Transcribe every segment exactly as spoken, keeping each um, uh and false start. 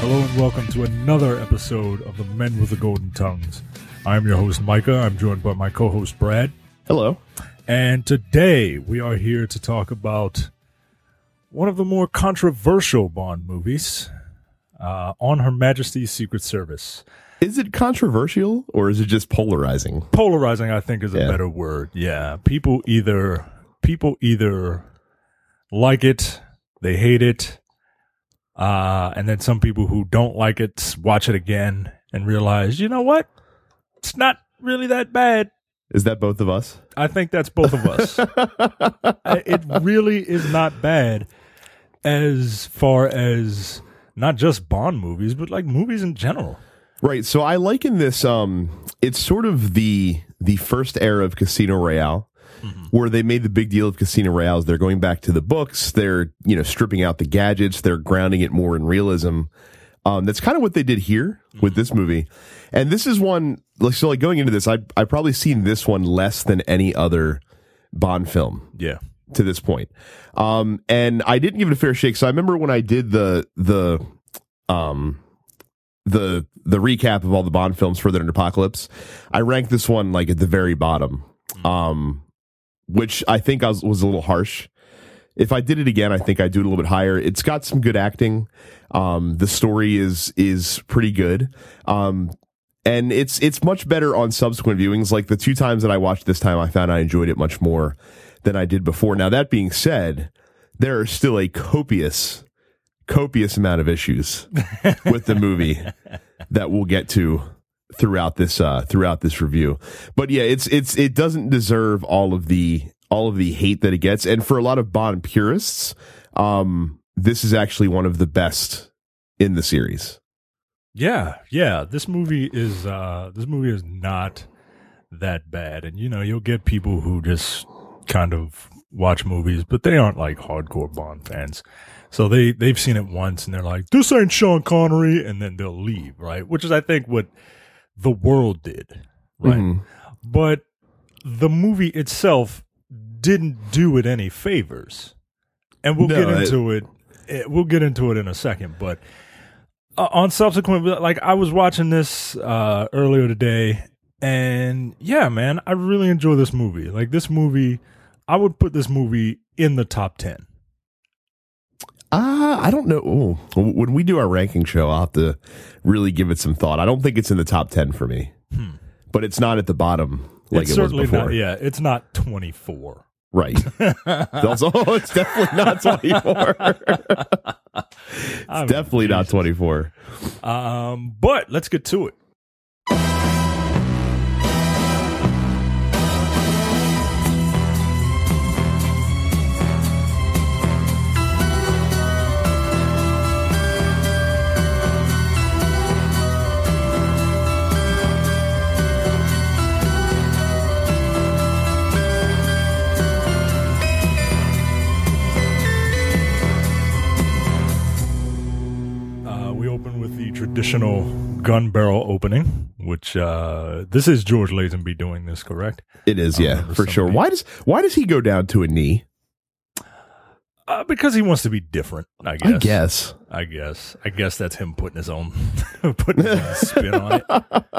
Hello and welcome to another episode of the Men with the Golden Tongues. I'm your host, Micah. I'm joined by my co-host, Brad. Hello. And today we are here to talk about one of the more controversial Bond movies, uh, On Her Majesty's Secret Service. Is it controversial or is it just polarizing? Polarizing, I think, is a Yeah. better word. Yeah, people either people either like it, they hate it, uh, and then some people who don't like it watch it again and realize, you know what, it's not really that bad. Is that both of us? I think that's both of us. It really is not bad as far as not just Bond movies, but like movies in general. Right. So I liken this. Um, it's sort of the the first era of Casino Royale, mm-hmm. where they made the big deal of Casino Royale. They're going back to the books. They're you know stripping out the gadgets. They're grounding it more in realism. Um, that's kind of what they did here with this movie. And this is one. Like, so, like going into this, I I probably seen this one less than any other Bond film. Yeah. To this point, um, and I didn't give it a fair shake. So I remember when I did the the um. the the recap of all the Bond films further in Apocalypse, I ranked this one like at the very bottom, um, which I think I was, was a little harsh. If I did it again, I think I'd do it a little bit higher. It's got some good acting. Um, the story is is pretty good. Um, and it's it's much better on subsequent viewings. Like the two times that I watched this time, I found I enjoyed it much more than I did before. Now, that being said, there are still a copious copious amount of issues with the movie that we'll get to throughout this uh throughout this review. But yeah, it's it's it doesn't deserve all of the all of the hate that it gets. And for a lot of Bond purists, um this is actually one of the best in the series. Yeah, yeah. This movie is uh this movie is not that bad. And you know, you'll get people who just kind of watch movies, but they aren't like hardcore Bond fans. So they, they've seen it once and they're like, this ain't Sean Connery, and then they'll leave, right? Which is, I think, what the world did, right? Mm-hmm. But the movie itself didn't do it any favors. And we'll no, get into it, it. We'll get into it in a second. But uh, on subsequent, like I was watching this uh, earlier today, and yeah, man, I really enjoy this movie. Like this movie, I would put this movie in the top ten. Uh, I don't know. Ooh, when we do our ranking show, I'll have to really give it some thought. I don't think it's in the top ten for me, hmm. but it's not at the bottom like it's it certainly was before. Not, yeah, it's not twenty-four. Right. also, oh, it's definitely not twenty-four. It's definitely not twenty-four. Um, but let's get to it. Traditional gun barrel opening, which uh, this is George Lazenby doing this, correct? It is, yeah, for somebody. Sure. Why does why does he go down to a knee? Uh, because he wants to be different, I guess. I guess. I guess. I guess that's him putting his own putting his own spin on it.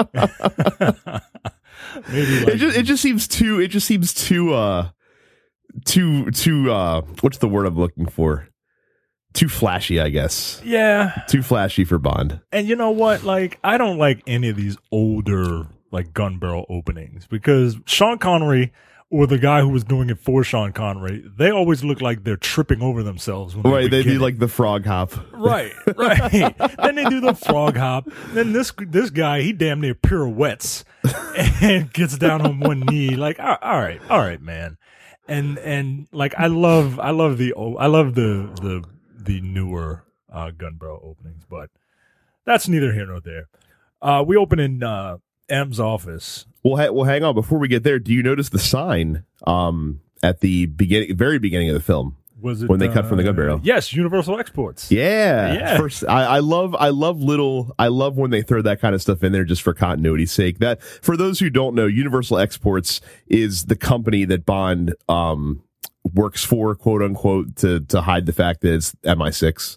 Maybe like, it just it just seems too it just seems too uh too too uh what's the word I'm looking for? Too flashy, I guess. Yeah. Too flashy for Bond. And you know what? Like, I don't like any of these older, like, gun barrel openings because Sean Connery or the guy who was doing it for Sean Connery, they always look like they're tripping over themselves. When right. They, they do like the frog hop. Right. Right. Then they do the frog hop. Then this this guy, he damn near pirouettes and gets down on one knee. Like, all right. All right, man. And, and like, I love, I love the, I love the, the, the newer uh, gun barrel openings, but that's neither here nor there. Uh, we open in uh, M's office. Well, ha- well, hang on. Before we get there, do you notice the sign um, at the beginning, very beginning of the film? Was it when they uh, cut from the gun barrel? Yes, Universal Exports. Yeah, yeah. First, I, I love, I love little, I love when they throw that kind of stuff in there just for continuity's sake. That for those who don't know, Universal Exports is the company that Bond um, works for, quote unquote, to to hide the fact that it's M I six.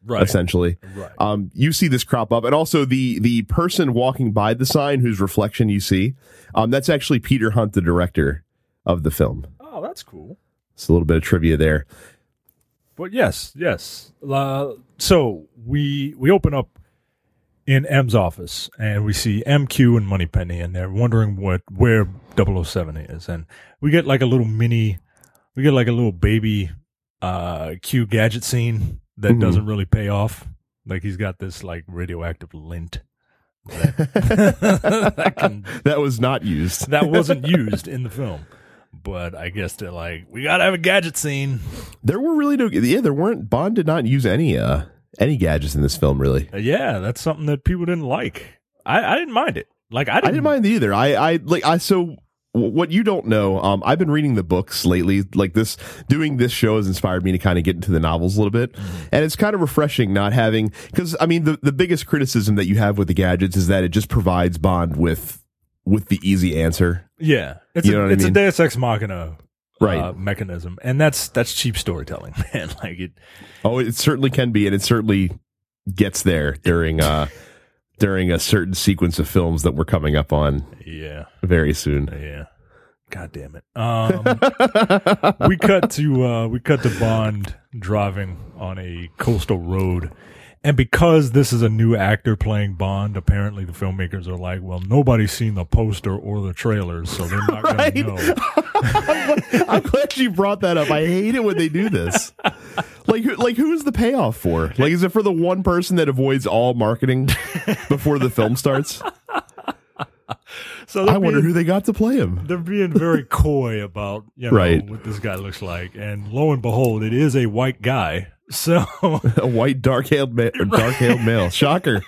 Right. essentially. Right. Um, you see this crop up, and also the the person walking by the sign whose reflection you see, um, that's actually Peter Hunt, the director of the film. Oh, that's cool. It's a little bit of trivia there. But yes, yes. Uh, so we we open up in M's office, and we see M Q and Moneypenny, and they're wondering what where double oh seven is, and we get like a little mini, we get like a little baby uh, Q gadget scene that Mhm. doesn't really pay off. Like he's got this like radioactive lint that, that can That was not used. that wasn't used in the film. But I guess they're like, we gotta have a gadget scene. There were really no, yeah, there weren't, Bond did not use any, uh, any gadgets in this film, really. Uh, Yeah, that's something that people didn't like. I, I didn't mind it. Like I didn't, I didn't mind either. I, I, like, I, so w- what you don't know, um, I've been reading the books lately. Like this, doing this show has inspired me to kind of get into the novels a little bit. Mm-hmm. And it's kind of refreshing not having, because, I mean, the, the biggest criticism that you have with the gadgets is that it just provides Bond with, with the easy answer. Yeah, it's You a, know what I it's mean? a Deus Ex Machina Right. uh, mechanism, and that's that's cheap storytelling, man. Like it. Oh, it certainly can be, and it certainly gets there during, uh, during a certain sequence of films that we're coming up on Yeah, very soon. yeah. God damn it. Um, we cut to uh, we cut to Bond driving on a coastal road. And because this is a new actor playing Bond, apparently the filmmakers are like, well, nobody's seen the poster or the trailers, so they're not going Right. to know. I'm, glad, I'm glad you brought that up. I hate it when they do this. Like, who- like who is the payoff for? Like, is it for the one person that avoids all marketing before the film starts? So they're I wonder being, who they got to play him. they're being very coy about, you know, Right. what this guy looks like. And lo and behold, it is a white guy. So A white dark-haired ma- dark-haired male. Shocker.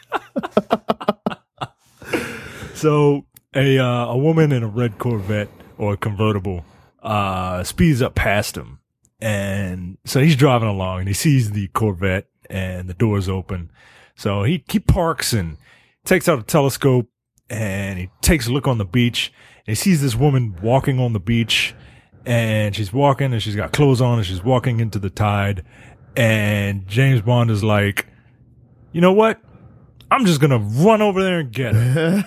So a uh, a woman in a red Corvette or a convertible uh, speeds up past him, and so he's driving along and he sees the Corvette and the doors open. So he he parks and takes out a telescope and he takes a look on the beach and he sees this woman walking on the beach, and she's walking and she's got clothes on and she's walking into the tide, and James Bond is like, you know what? I'm just gonna run over there and get her.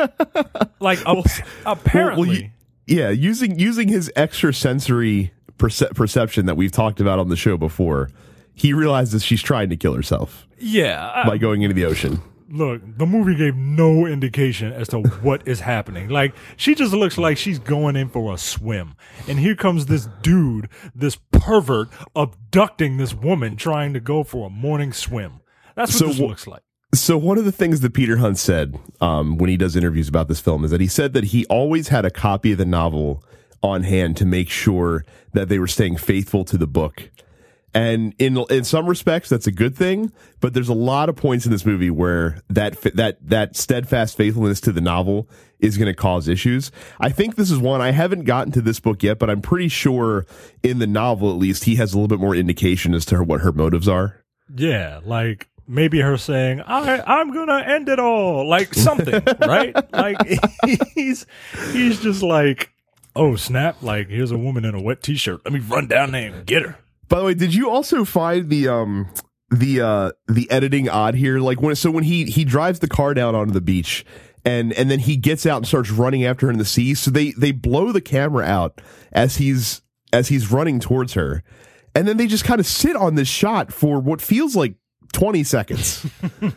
Like ap- apparently, well, you- Yeah, using using his extrasensory perce- perception that we've talked about on the show before, he realizes she's trying to kill herself yeah. I- by going into the ocean. look, the movie gave no indication as to what is happening. Like she just looks like she's going in for a swim, and here comes this dude, this pervert, abducting this woman trying to go for a morning swim. That's what So this wh- looks like. So one of the things that Peter Hunt said um, when he does interviews about this film is that he said that he always had a copy of the novel on hand to make sure that they were staying faithful to the book. And in in some respects, that's a good thing. But there's a lot of points in this movie where that fa- that that steadfast faithfulness to the novel is going to cause issues. I think this is one. I haven't gotten to this book yet, but I'm pretty sure in the novel, at least, he has a little bit more indication as to her, what her motives are. Yeah, like maybe her saying, I, I'm going to end it all, like something, right? Like he's, he's just like, oh, snap, like here's a woman in a wet t-shirt. Let me run down there and get her. By the way, did you also find the um the uh the editing odd here? Like when so when he he drives the car down onto the beach and and then he gets out and starts running after her in the sea. So they they blow the camera out as he's as he's running towards her. And then they just kind of sit on this shot for what feels like twenty seconds.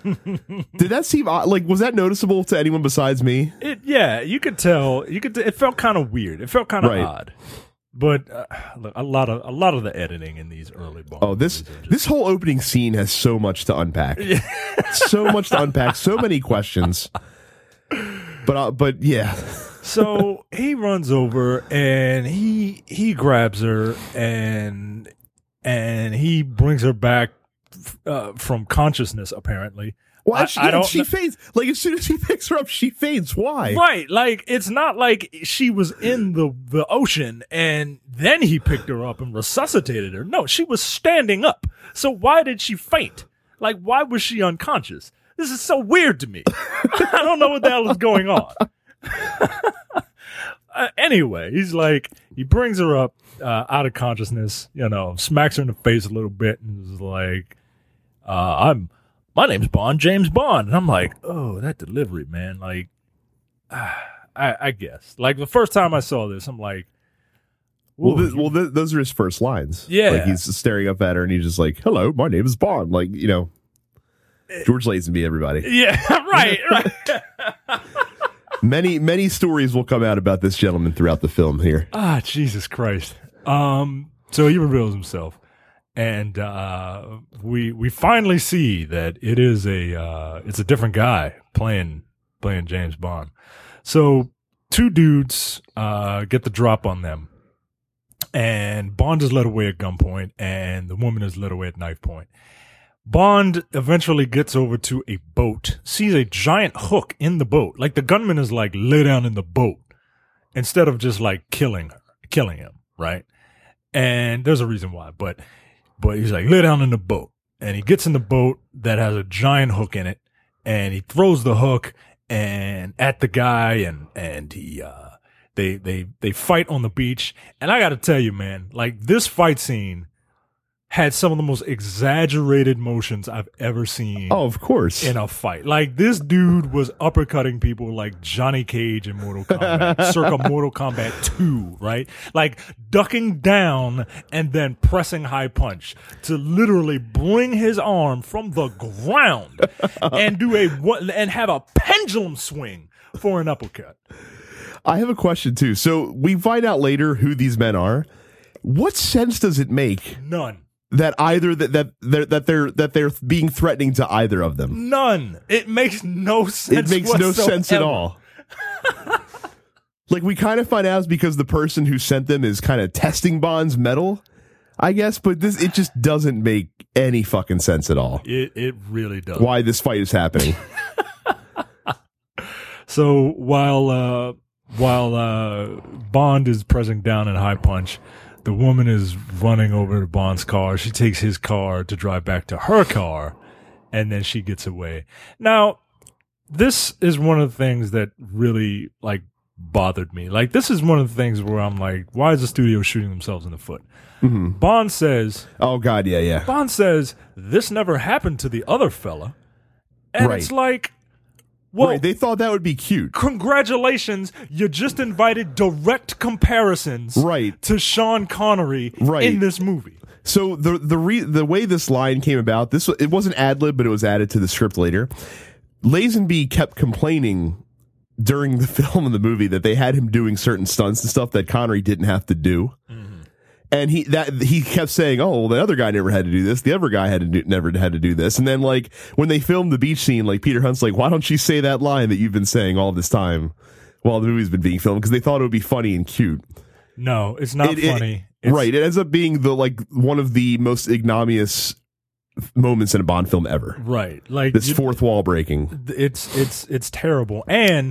Did that seem odd? Like, was that noticeable to anyone besides me? It, yeah, you could tell. You could. It felt kind of weird. It felt kind of Right. odd. But uh, look, a lot of a lot of the editing in these early Bond Oh, this movies are just- this whole opening scene has so much to unpack. So much to unpack. So many questions. But uh, but yeah, So he runs over and he he grabs her and and he brings her back uh, from consciousness. Apparently, why I- she, I yeah, don't she kn- fades? Like as soon as he picks her up, she fades. Why? right? Like it's not like she was in the the ocean and then he picked her up and resuscitated her. No, she was standing up. So why did she faint? Like why was she unconscious? This is so weird to me. I don't know what the hell is going on. uh, anyway, he's like, he brings her up uh, out of consciousness, you know, smacks her in the face a little bit and is like, uh, I'm my name's Bond, James Bond, and I'm like, oh, that delivery, man. Like, ah, I, I guess, like the first time I saw this, I'm like, well, th- well, th- those are his first lines. Yeah, like he's staring up at her, and he's just like, "Hello, my name is Bond." Like, you know, George Lazenby, everybody. Yeah, right, right. many, many stories will come out about this gentleman throughout the film here. Ah, Jesus Christ. Um, so he reveals himself. And uh, we we finally see that it is a uh, it's a different guy playing playing James Bond. So two dudes uh, get the drop on them, and Bond is led away at gunpoint, and the woman is led away at knife point. Bond eventually gets over to a boat, sees a giant hook in the boat. Like the gunman is like, lay down in the boat instead of just like killing her, killing him, right? And there's a reason why, but. But he's like, lay down in the boat. And he gets in the boat that has a giant hook in it. And he throws the hook and at the guy and, and he, uh, they, they, they fight on the beach. And I got to tell you, man, like this fight scene had some of the most exaggerated motions I've ever seen. Oh, of course. In a fight. Like this dude was uppercutting people like Johnny Cage in Mortal Kombat, circa Mortal Kombat two, right? Like ducking down and then pressing high punch to literally bring his arm from the ground and do a and have a pendulum swing for an uppercut. I have a question too. So we find out later who these men are. What sense does it make? None. That either that that they're that they're that they're being threatening to either of them. None. It makes no sense. It makes whatsoever. no sense at all. Like we kind of find out it's because the person who sent them is kind of testing Bond's metal, I guess. But this it just doesn't make any fucking sense at all. It it really does. Why this fight is happening? So while uh, while uh, Bond is pressing down in high punch, the woman is running over to Bond's car. She takes his car to drive back to her car, and then she gets away. Now, this is one of the things that really, like, bothered me. Like, this is one of the things where I'm like, why is the studio shooting themselves in the foot? Mm-hmm. Bond says... Oh, God, yeah, yeah. Bond says, this never happened to the other fella. And right. It's like... Well, right, they thought that would be cute. Congratulations, you just invited direct comparisons right. to Sean Connery right. in this movie. So the the re, the way this line came about, this it wasn't ad-lib, but it was added to the script later. Lazenby kept complaining during the film of the movie that they had him doing certain stunts and stuff that Connery didn't have to do. Mm-hmm. And he that he kept saying, "Oh, well, the other guy never had to do this. The other guy had to do, never had to do this." And then, like when they filmed the beach scene, like Peter Hunt's like, "Why don't you say that line that you've been saying all this time while the movie's been being filmed?" Because they thought it would be funny and cute. No, it's not it, funny. It, it's, right? It ends up being the like one of the most ignominious moments in a Bond film ever. Right, like this you, fourth wall breaking. It's it's it's terrible, and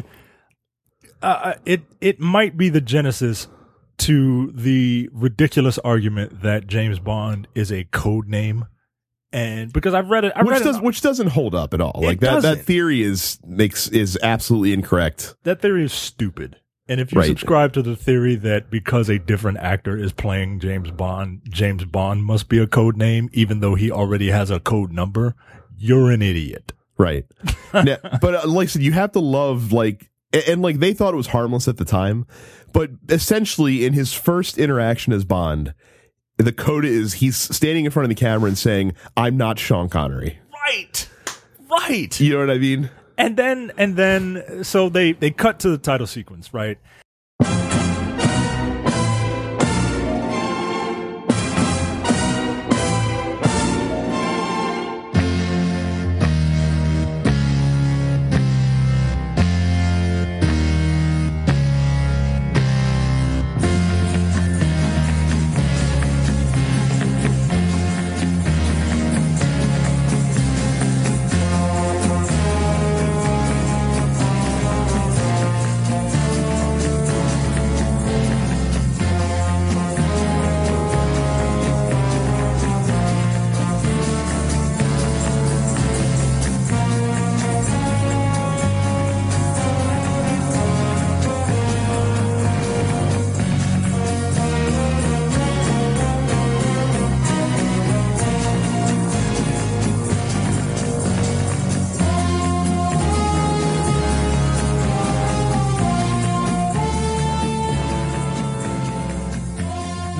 uh, it it might be the genesis to the ridiculous argument that James Bond is a code name, and because I've read it, I which read does it, which doesn't hold up at all. It like that doesn't. that theory is makes is absolutely incorrect. That theory is stupid. And if you right. subscribe to the theory that because a different actor is playing James Bond, James Bond must be a code name, even though he already has a code number, you're an idiot. Right. now, but uh, like I said, you have to love like. And, and like they thought it was harmless at the time, but essentially in his first interaction as Bond, the code is he's standing in front of the camera and saying, "I'm not Sean Connery." Right, right. You know what I mean? And then and then so they they cut to the title sequence, right?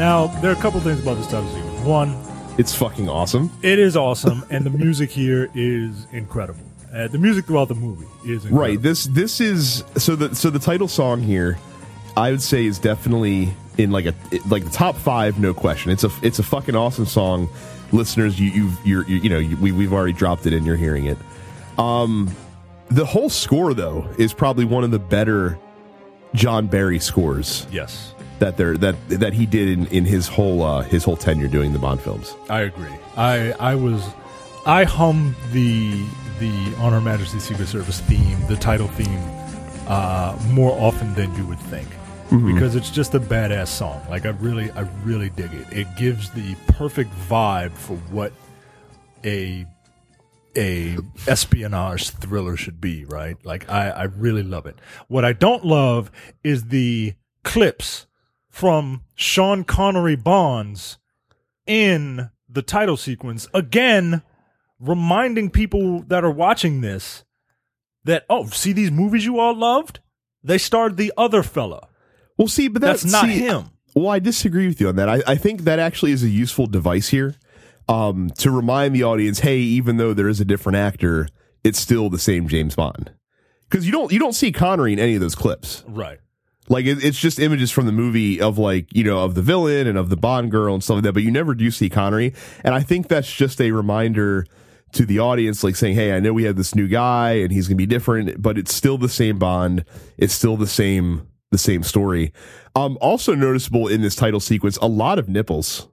Now, there are a couple things about this title sequence. One, It's fucking awesome. it is awesome, and the music here is incredible. Uh, the music throughout the movie is incredible. Right. This this is so the so the title song here, I would say, is definitely in like a like the top five, no question. It's a it's a fucking awesome song. Listeners, you you've, you're you, you know you, we we've already dropped it and you're hearing it. Um, the whole score though is probably one of the better John Barry scores Yes, that there that that he did in, in his whole uh, his whole tenure doing the Bond films. I agree. I I was I hummed the the On Her Majesty's Secret Service theme, the title theme, uh, more often than you would think, mm-hmm. because it's just a badass song. Like I really I really dig it. It gives the perfect vibe for what a a espionage thriller should be, right? Like I I really love it. What I don't love is the clips from Sean Connery Bonds in the title sequence, again reminding people that are watching this that, oh, see these movies you all loved? They starred the other fella. Well, see, but that's, That's not see, him. Well, I disagree with you on that. I, I think that actually is a useful device here, um, to remind the audience, hey, even though there is a different actor, it's still the same James Bond. Because you don't you don't see Connery in any of those clips. Right. Like, it, it's just images from the movie of, like, you know, of the villain and of the Bond girl and stuff like that, but you never do see Connery. And I think that's just a reminder to the audience, like saying, hey, I know we have this new guy and he's going to be different, but it's still the same Bond. It's still the same the same story. Um, also noticeable in this title sequence, a lot of nipples.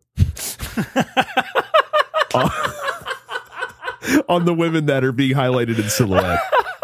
uh, on the women that are being highlighted in silhouette.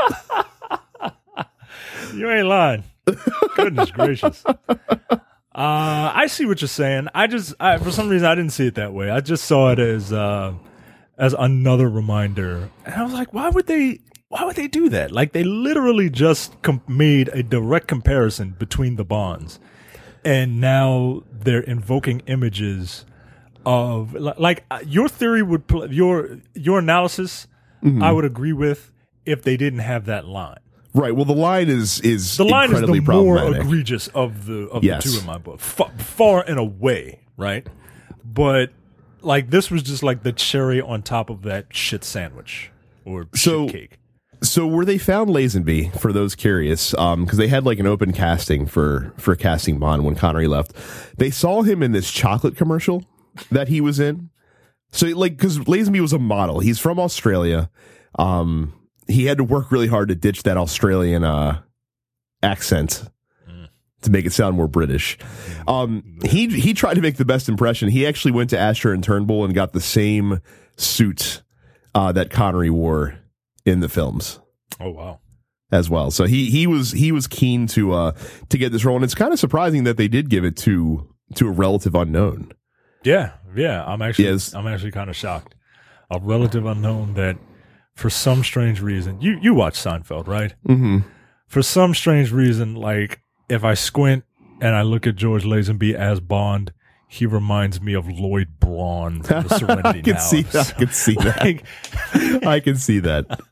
You ain't lying. Goodness gracious. Uh, I see what you're saying. I just, I, for some reason, I didn't see it that way. I just saw it as uh, as another reminder, and I was like, why would they? Why would they do that? Like, they literally just com- made a direct comparison between the Bonds, and now they're invoking images of like your theory would pl- your your analysis. Mm-hmm. I would agree with if they didn't have that line. Right. Well, the line is is the line is the more problematic. egregious of the of yes. the two in my book, F- far and away, right? But like this was just like the cherry on top of that shit sandwich or so, shit cake. So where they found Lazenby, for those curious, um, because they had like an open casting for for casting Bond when Connery left, they saw him in this chocolate commercial that he was in. So like, because Lazenby was a model, he's from Australia. Um. He had to work really hard to ditch that Australian uh, accent mm. to make it sound more British. Um, he he tried to make the best impression. He actually went to Asher and Turnbull and got the same suit uh, that Connery wore in the films. Oh wow! As well, so he he was he was keen to uh, to get this role, and it's kind of surprising that they did give it to to a relative unknown. Yeah, yeah. I'm actually yes. I'm actually kind of shocked. A relative unknown that. For some strange reason, you, you watch Seinfeld, right? Mm-hmm. For some strange reason, like, if I squint and I look at George Lazenby as Bond, he reminds me of Lloyd Braun from the Serenity I can Now. see that. I can see like, that. I can see that.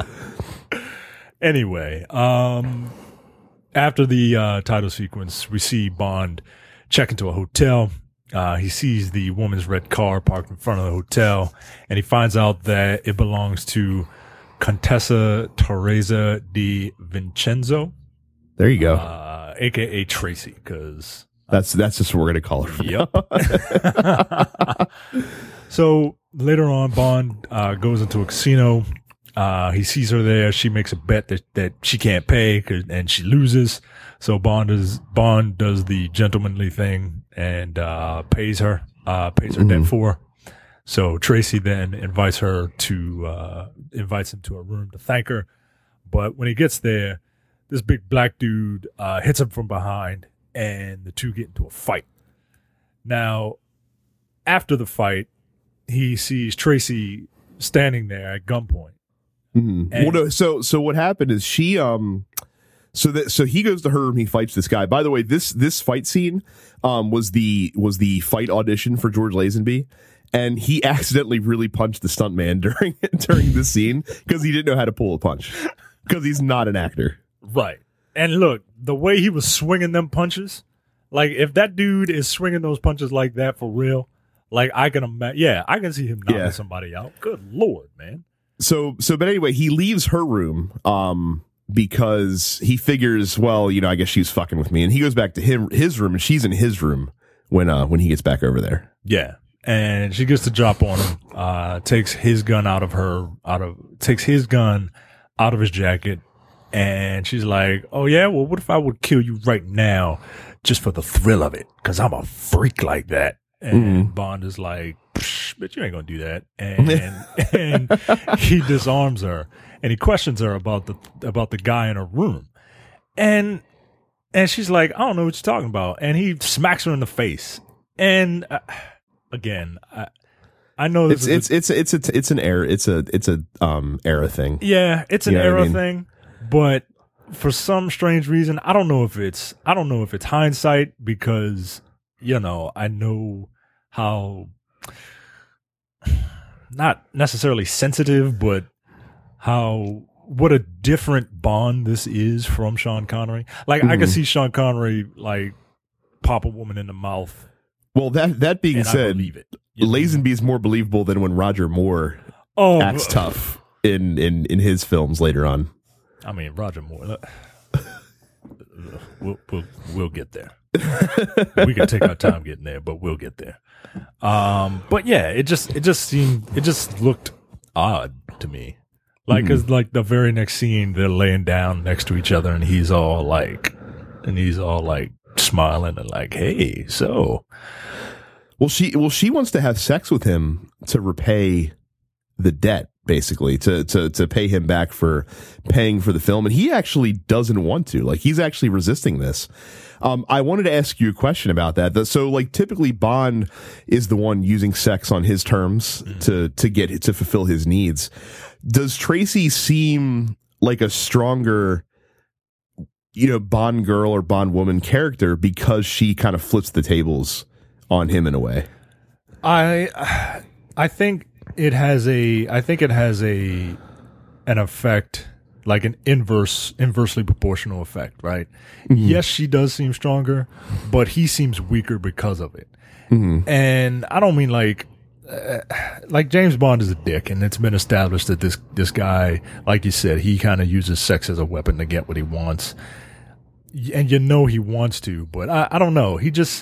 Anyway, um, after the uh, title sequence, we see Bond check into a hotel. Uh, he sees the woman's red car parked in front of the hotel, and he finds out that it belongs to Contessa Teresa di Vincenzo. There you go. Uh, A K A Tracy, because... That's that's just what we're going to call her. Yep. So later on, Bond uh, goes into a casino. Uh, he sees her there. She makes a bet that, that she can't pay, and she loses. So Bond is Bond does the gentlemanly thing and uh, pays her, uh, pays her Mm-hmm. debt for her. So Tracy then invites her to uh, invites him to a room to thank her. But when he gets there, this big black dude uh, hits him from behind, and the two get into a fight. Now, after the fight, he sees Tracy standing there at gunpoint. Mm-hmm. Well, no, so so what happened is she um so that so he goes to her and he fights this guy. By the way, this this fight scene um was the was the fight audition for George Lazenby, and he accidentally really punched the stuntman during during the scene because he didn't know how to pull a punch because he's not an actor. Right. And look, the way he was swinging them punches, Like if that dude is swinging those punches like that for real, like I can imagine. Yeah, I can see him knocking Yeah. somebody out. Good Lord, man. So, so, but anyway, he leaves her room, um, because he figures, well, you know, I guess she's fucking with me, and he goes back to him, his room, and she's in his room when, uh, when he gets back over there. Yeah. And she gets the drop on him, uh, takes his gun out of her, out of, takes his gun out of his jacket. And she's like, oh yeah, well, what if I would kill you right now just for the thrill of it? Cause I'm a freak like that. And Mhm. Bond is like, bitch, you ain't gonna do that. And, and he disarms her and he questions her about the, about the guy in her room. And, and she's like, I don't know what you're talking about. And he smacks her in the face. And, uh, again, I, I know this It's, is it's, it's, it's, it's, it's an era. It's a, it's a, um, era thing. yeah, it's an You know what I era mean? thing, but for some strange reason, I don't know if it's I don't know if it's hindsight because you know I know how not necessarily sensitive, but how what a different Bond this is from Sean Connery. Like I could Mhm. see Sean Connery like pop a woman in the mouth, Well, that, that being and I said, believe it. You know? Lazenby is more believable than when Roger Moore oh, acts uh, tough in, in, in his films later on. I mean, Roger Moore. look, We'll, we'll, we'll get there. We can take our time getting there, but we'll get there. Um, but yeah, it just, it just seemed, it just looked odd to me. Like, Mhm. cause like the very next scene, they're laying down next to each other and he's all like, and he's all like smiling and like, hey, so. Well, she, well, she wants to have sex with him to repay the debt, basically, to, to, to pay him back for paying for the film. And he actually doesn't want to. Like, he's actually resisting this. Um, I wanted to ask you a question about that. The- So, like, typically Bond is the one using sex on his terms to, to get, to fulfill his needs. Does Tracy seem like a stronger, you know, Bond girl or Bond woman character because she kind of flips the tables on him in a way? I, I think it has a, I think it has a, an effect, like an inverse, inversely proportional effect, right? Mm-hmm. Yes, she does seem stronger, but he seems weaker because of it. Mm-hmm. And I don't mean like, uh, like James Bond is a dick, and it's been established that this, this guy, like you said, he kind of uses sex as a weapon to get what he wants. And you know he wants to, but I, I don't know. He just,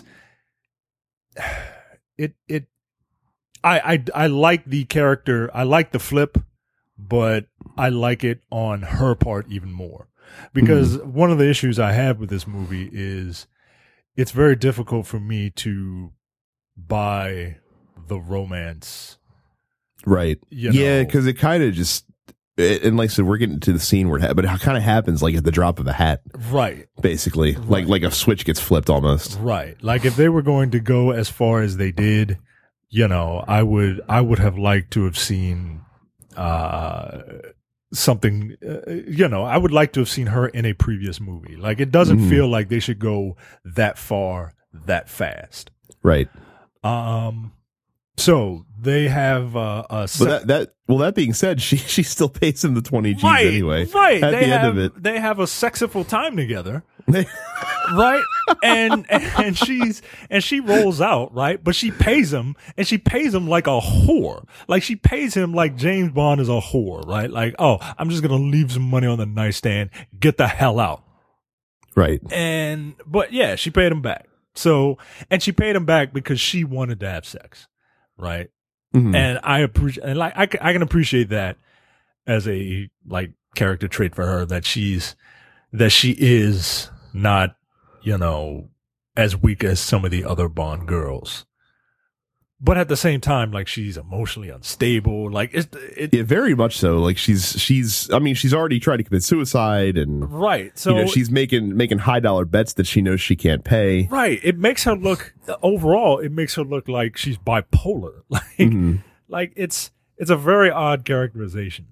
it, it, I, I, I like the character. I like the flip, but I like it on her part even more because mm-hmm. one of the issues I have with this movie is it's very difficult for me to buy the romance. Right. You yeah. know. Cause it kind of just, it, and like I said, we're getting to the scene where it, ha- but it kind of happens like at the drop of a hat. Right. Basically. Right. Like, like a switch gets flipped almost. Right. Like if they were going to go as far as they did, you know, I would, I would have liked to have seen, uh, something, uh, you know, I would like to have seen her in a previous movie. Like it doesn't Mm-hmm. feel like they should go that far, that fast. Right. Um, so they have, uh, a But that, that, well, that being said, she, she still pays him the twenty G's right, anyway. right. At they the have, end of it. they have a sexiful time together. Right. And, and she's, and she rolls out, right? But she pays him and she pays him like a whore. Like she pays him like James Bond is a whore, right? Like, oh, I'm just going to leave some money on the nightstand. Get the hell out. Right. And, but yeah, she paid him back. So, and she paid him back because she wanted to have sex. Right. Mm-hmm. And I appreciate, and like, I, I can appreciate that as a like character trait for her that she's, that she is not, you know, as weak as some of the other Bond girls. But at the same time, like she's emotionally unstable. Like it's, it, Yeah, very much so. Like she's, she's, I mean, she's already tried to commit suicide and, right. So you know, she's making, making high dollar bets that she knows she can't pay. right. It makes her look, overall, it makes her look like she's bipolar. Like, Mm-hmm. like it's, it's a very odd characterization.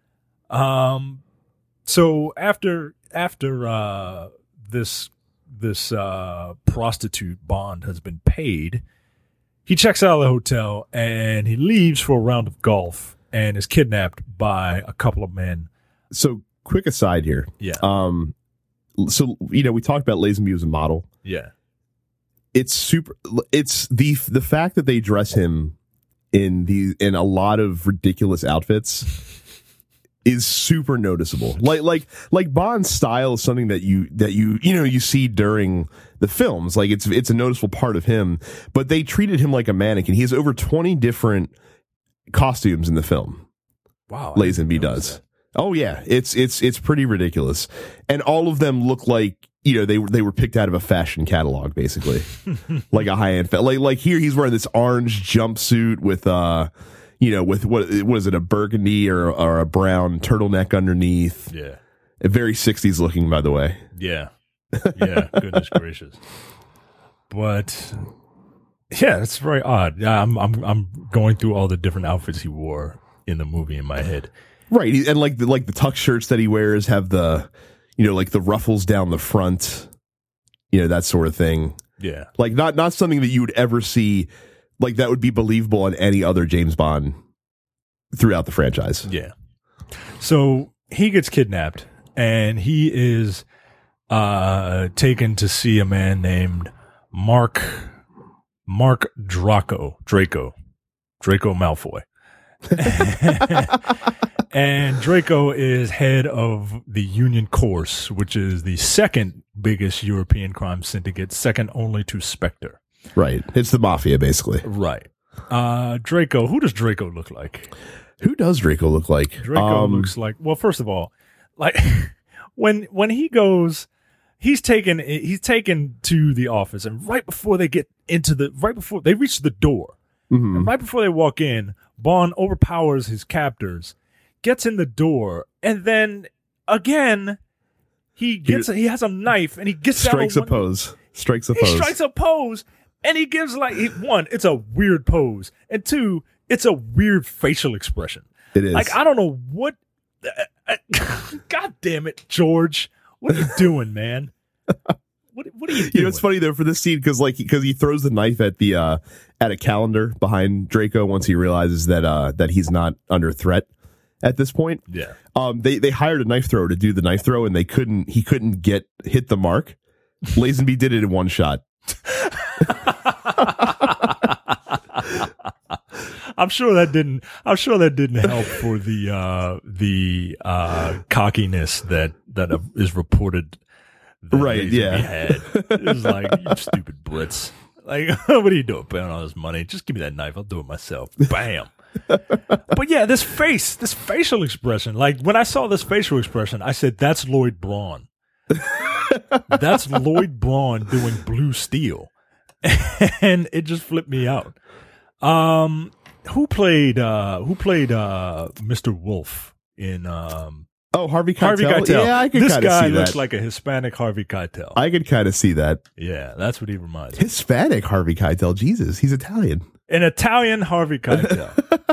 Um, so after, after, uh, this, this, uh, prostitute Bond has been paid, he checks out of the hotel and he leaves for a round of golf and is kidnapped by a couple of men. So quick aside here. Yeah. Um, so, you know, we talked about Lazenby as a model. Yeah. it's super. It's the the fact that they dress him in the in a lot of ridiculous outfits is super noticeable. Like like like Bond's style is something that you that you you know you see during the films. Like it's it's a noticeable part of him. But they treated him like a mannequin. He has over twenty different costumes in the film. Wow, Lazenby does. That. Oh yeah, it's it's it's pretty ridiculous, and all of them look like you know they were they were picked out of a fashion catalog, basically, like a high end. Like like here, he's wearing this orange jumpsuit with uh, you know, with what what is it, a burgundy or or a brown turtleneck underneath. Yeah, very sixties looking, by the way. Yeah, yeah. Goodness gracious, but yeah, it's very odd. I'm I'm I'm going through all the different outfits he wore in the movie in my head. Right, and like the like the tuck shirts that he wears have the, you know, like the ruffles down the front, you know, that sort of thing. Yeah, like not not something that you would ever see, like that would be believable on any other James Bond throughout the franchise. Yeah. So he gets kidnapped, and he is uh, taken to see a man named Mark Mark Draco Draco Draco Malfoy. And Draco is head of the Union Course, which is the second biggest European crime syndicate, second only to Spectre. Right. It's the mafia, basically. Right. Uh, Draco, who does Draco look like? Who does Draco look like? Draco um, looks like, well, first of all, like when when he goes, he's taken he's taken to the office, and right before they get into the, right before they reach the door, mm-hmm. and right before they walk in, Bond overpowers his captors, gets in the door, and then again he gets he, he has a knife and he gets strikes down a pose strikes a he pose strikes a pose and he gives like he, one, it's a weird pose, and two, it's a weird facial expression. It is like I don't know what uh, God damn it, George, what are you doing, man? What, what are you doing? You know, it's funny though for this scene because like because he throws the knife at the uh at a calendar behind Draco once he realizes that uh that he's not under threat at this point. Yeah. Um they they hired a knife thrower to do the knife throw, and they couldn't he couldn't get hit the mark. Lazenby did it in one shot. I'm sure that didn't I'm sure that didn't help for the uh the uh cockiness that that uh, is reported. Right, yeah. Had. It was like, you stupid Brits. Like, what are you doing paying all this money? Just give me that knife. I'll do it myself. Bam. But yeah, this face, this facial expression. Like, when I saw this facial expression, I said, that's Lloyd Braun. That's Lloyd Braun doing Blue Steel. And it just flipped me out. Um, who played, uh, who played, uh, Mister Wolf in, um, Oh, Harvey Keitel. Harvey Keitel. Yeah, I could this kind of guy see looks that. like a Hispanic Harvey Keitel. I could kind of see that. Yeah, that's what he reminds me. Hispanic Harvey Keitel. Jesus, he's Italian. An Italian Harvey Keitel.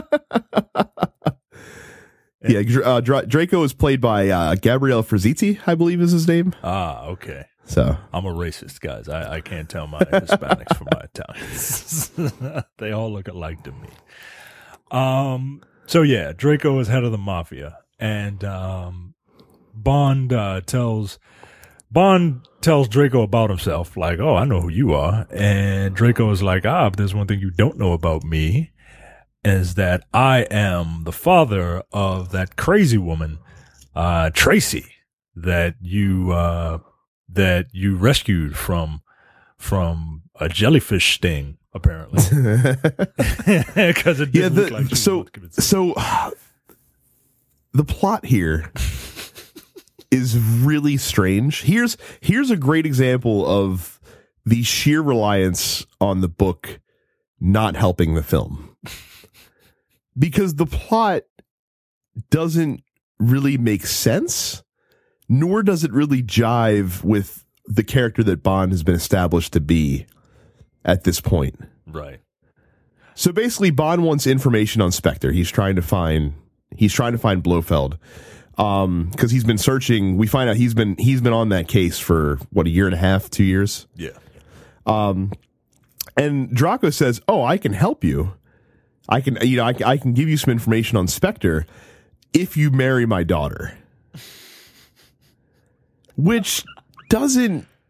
yeah, uh, Dra- Draco is played by uh, Gabriele Fraziti, I believe is his name. Ah, okay. So I'm a racist, guys. I, I can't tell my Hispanics from my Italians. They all look alike to me. Um. So yeah, Draco is head of the mafia. And um, Bond uh, tells Bond tells Draco about himself, like, "Oh, I know who you are." And Draco is like, "Ah, but there's one thing you don't know about me, is that I am the father of that crazy woman, uh, Tracy, that you uh, that you rescued from from a jellyfish sting, apparently." Because it didn't yeah, the, look like she so was so. The plot here is really strange. Here's here's a great example of the sheer reliance on the book not helping the film. Because the plot doesn't really make sense, nor does it really jive with the character that Bond has been established to be at this point. Right. So basically, Bond wants information on Spectre. He's trying to find he's trying to find Blofeld, um, because he's been searching. We find out he's been he's been on that case for what, a year and a half, two years. Yeah. Um, and Draco says, "Oh, I can help you. I can you know I, I can give you some information on Spectre if you marry my daughter," which doesn't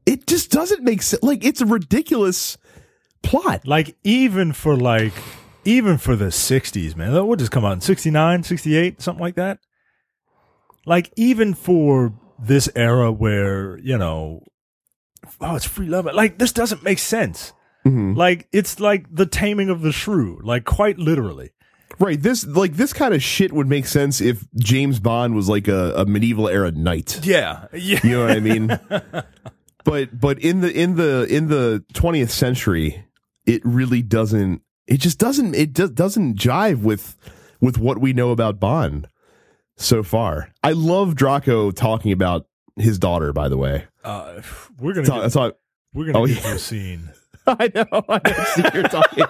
it just doesn't make sense. Like, it's a ridiculous plot. Like, even for like, even for the sixties, man. What just come out in sixty-nine, sixty-eight, something like that? Like, even for this era where, you know, oh, it's free love. Like, this doesn't make sense. Mm-hmm. Like, it's like the taming of the shrew, like, quite literally. Right. This, like, this kind of shit would make sense if James Bond was like a, a medieval era knight. Yeah. Yeah. You know what I mean? But but in the in the in the twentieth century, it really doesn't. It just doesn't. It just doesn't jive with with what we know about Bond so far. I love Draco talking about his daughter. By the way, uh, we're gonna that's all, get, that's all, we're gonna oh, get yeah. to a scene. I know. I know what you're talking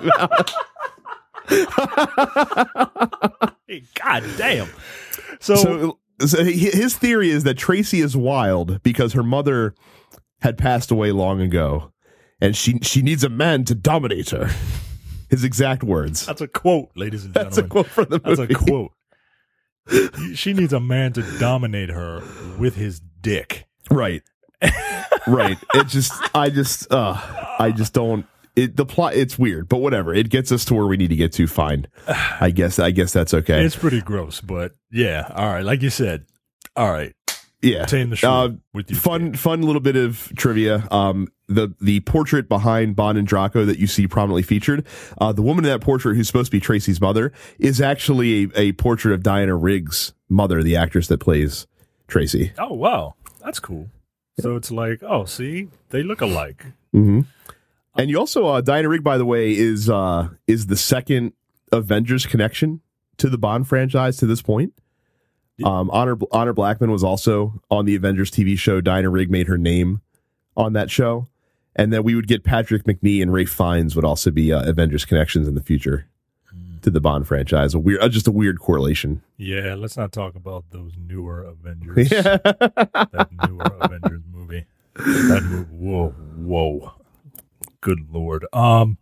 about. Hey, God damn. So, so, so his theory is that Tracy is wild because her mother had passed away long ago, and she she needs a man to dominate her. His exact words. That's a quote, ladies and gentlemen. That's a quote from the movie. That's a quote. She needs a man to dominate her with his dick. Right. Right. It just, I just, uh, I just don't. It the plot. It's weird, but whatever. It gets us to where we need to get to. Fine. I guess. I guess that's okay. It's pretty gross, but yeah. All right. Like you said. All right. Yeah. Tame the shrew uh, with you. Fun, fun little bit of trivia. Um, the the portrait behind Bond and Draco that you see prominently featured, uh, the woman in that portrait who's supposed to be Tracy's mother is actually a, a portrait of Diana Rigg's mother, the actress that plays Tracy. Oh wow, that's cool. So it's like, oh, see, they look alike. Mm-hmm. And you also, uh, Diana Rigg, by the way, is uh, is the second Avengers connection to the Bond franchise to this point. Um, Honor Honor Blackman was also on the Avengers T V show. Diana Rigg made her name on that show, and then we would get Patrick McNee and Ralph Fiennes would also be uh, Avengers connections in the future to the Bond franchise. A weird, uh, just a weird correlation. Yeah, let's not talk about those newer Avengers. That newer Avengers movie. That movie. Whoa, whoa. Good Lord. Um.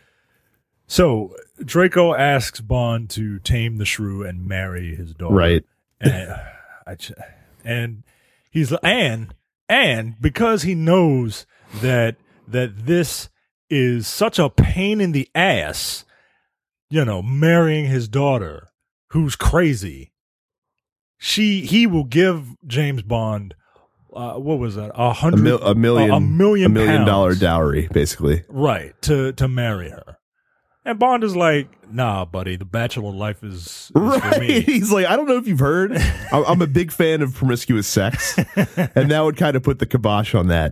So Draco asks Bond to tame the shrew and marry his daughter. Right. And, I, and he's and and because he knows that that this is such a pain in the ass, you know, marrying his daughter who's crazy. She he will give James Bond uh, what was that a hundred a, mil- a million a, a million a million pounds, dollar dowry, basically. right, to to marry her. And Bond is like, nah, buddy, the bachelor life is, is right. for me. He's like, I don't know if you've heard. I'm I'm a big fan of promiscuous sex, and that would kind of put the kibosh on that.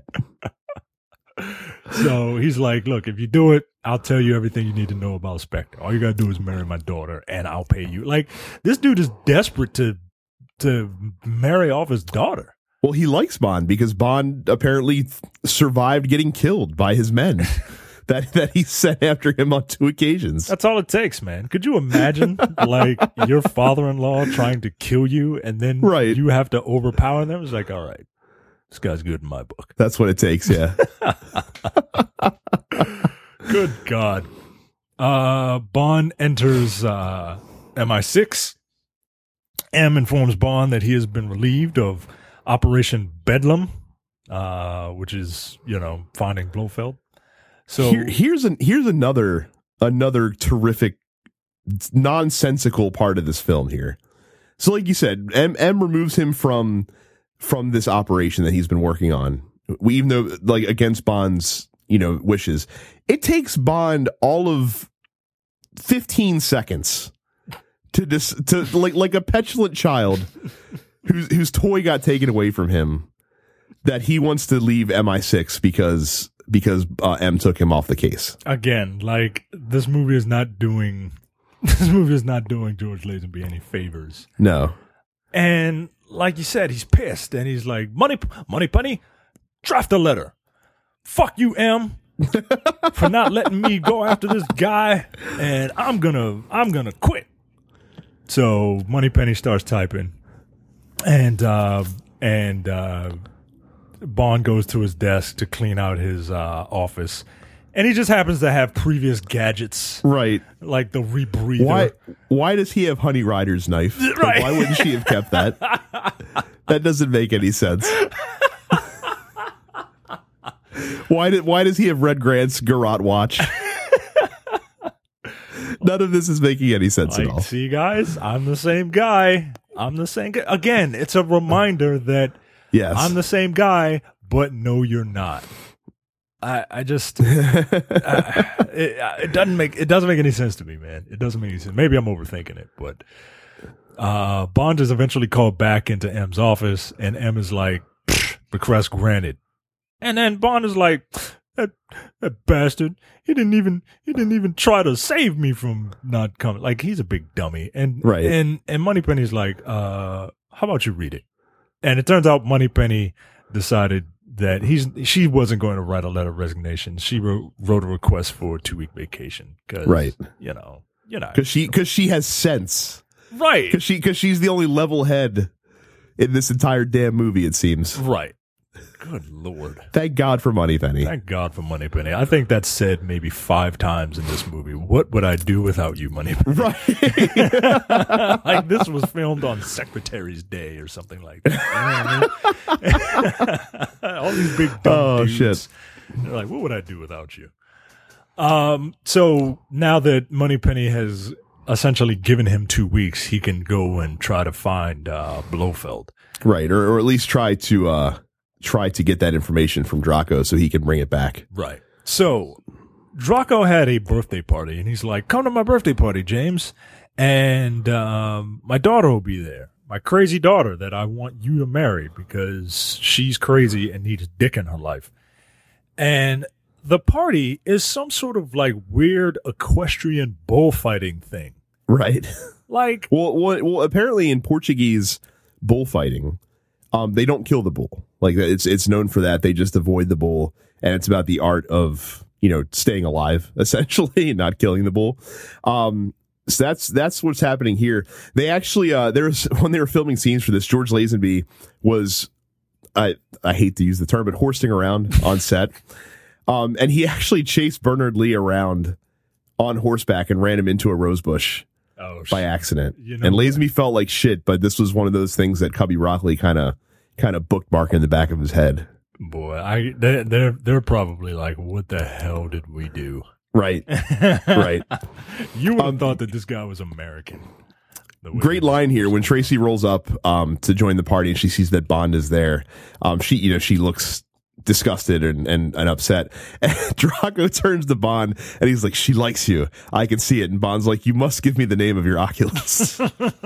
So he's like, look, if you do it, I'll tell you everything you need to know about Spectre. All you gotta do is marry my daughter, and I'll pay you. Like, this dude is desperate to to marry off his daughter. Well, he likes Bond because Bond apparently th- survived getting killed by his men. That that he sent after him on two occasions. That's all it takes, man. Could you imagine, like, your father-in-law trying to kill you, and then right. you have to overpower them? It's like, all right, this guy's good in my book. That's what it takes, yeah. Good God. Uh, Bond enters uh, M I six. M informs Bond that he has been relieved of Operation Bedlam, uh, which is, you know, finding Blofeld. So Here, here's an here's another another terrific nonsensical part of this film here. So, like you said, M M removes him from from this operation that he's been working on. We even though like against Bond's you know wishes, it takes Bond all of fifteen seconds to dis, to like like a petulant child whose whose toy got taken away from him that he wants to leave M I six because. because uh, M took him off the case. Again, like, this movie is not doing this movie is not doing George Lazenby any favors. No. And like you said, he's pissed and he's like, money money penny, draft a letter. Fuck you, M, for not letting me go after this guy, and I'm gonna I'm gonna quit. So Moneypenny starts typing, and uh, and uh, Bond goes to his desk to clean out his uh, office, and he just happens to have previous gadgets, Right. like the rebreather. Why Why does he have Honey Rider's knife? Like, Right. why wouldn't she have kept that? That doesn't make any sense. Why did why does he have Red Grant's Garrote watch? None of this is making any sense like, at all. See, guys, I'm the same guy. I'm the same guy. Again, it's a reminder that yes. I'm the same guy, but no, you're not. I, I just, uh, it, it doesn't make, it doesn't make any sense to me, man. It doesn't make any sense. Maybe I'm overthinking it, but, uh, Bond is eventually called back into M's office, and M is like, request granted. And then Bond is like, that, that bastard, he didn't even, he didn't even try to save me from not coming. Like, he's a big dummy. And, right. and, and Moneypenny's like, uh, how about you read it? And it turns out Moneypenny decided that he's she wasn't going to write a letter of resignation. She wrote, wrote a request for a two week vacation. Cause, right. You know, you know, because she because she has sense. Right. Because she because she's the only level head in this entire damn movie. It seems. Right. Good Lord. Thank God for Moneypenny. Thank God for Moneypenny. I think that's said maybe five times in this movie. What would I do without you, Moneypenny? Right. Like this was filmed on Secretary's Day or something like that. You know what I mean? All these big dumb oh, dudes. Shit. They're like, what would I do without you? Um. So now that Moneypenny has essentially given him two weeks, he can go and try to find uh, Blofeld. Right. Or, or at least try to... Uh... try to get that information from Draco so he can bring it back. Right. So Draco had a birthday party, and he's like, come to my birthday party, James, and um, my daughter will be there. My crazy daughter that I want you to marry because she's crazy and needs dick in her life. And the party is some sort of like weird equestrian bullfighting thing. Right. Like, well, well, well apparently in Portuguese bullfighting, um, they don't kill the bull. Like it's it's known for that. They just avoid the bull, and it's about the art of, you know, staying alive, essentially, not killing the bull. Um, so that's that's what's happening here. They actually uh, there's when they were filming scenes for this, George Lazenby was I I hate to use the term, but horsing around on set, um, and he actually chased Bernard Lee around on horseback and ran him into a rose bush. Oh, by accident. You know, and Lazenby felt like shit, but this was one of those things that Cubby Rockley kind of kind of bookmark in the back of his head. Boy, I they're, they're they're probably like, what the hell did we do? Right, right. You would have um, thought that this guy was American. Great line here when Tracy rolls up um, to join the party and she sees that Bond is there. Um, she, you know, she looks disgusted and, and, and upset. And Draco turns to Bond and he's like, she likes you. I can see it. And Bond's like, you must give me the name of your Oculus.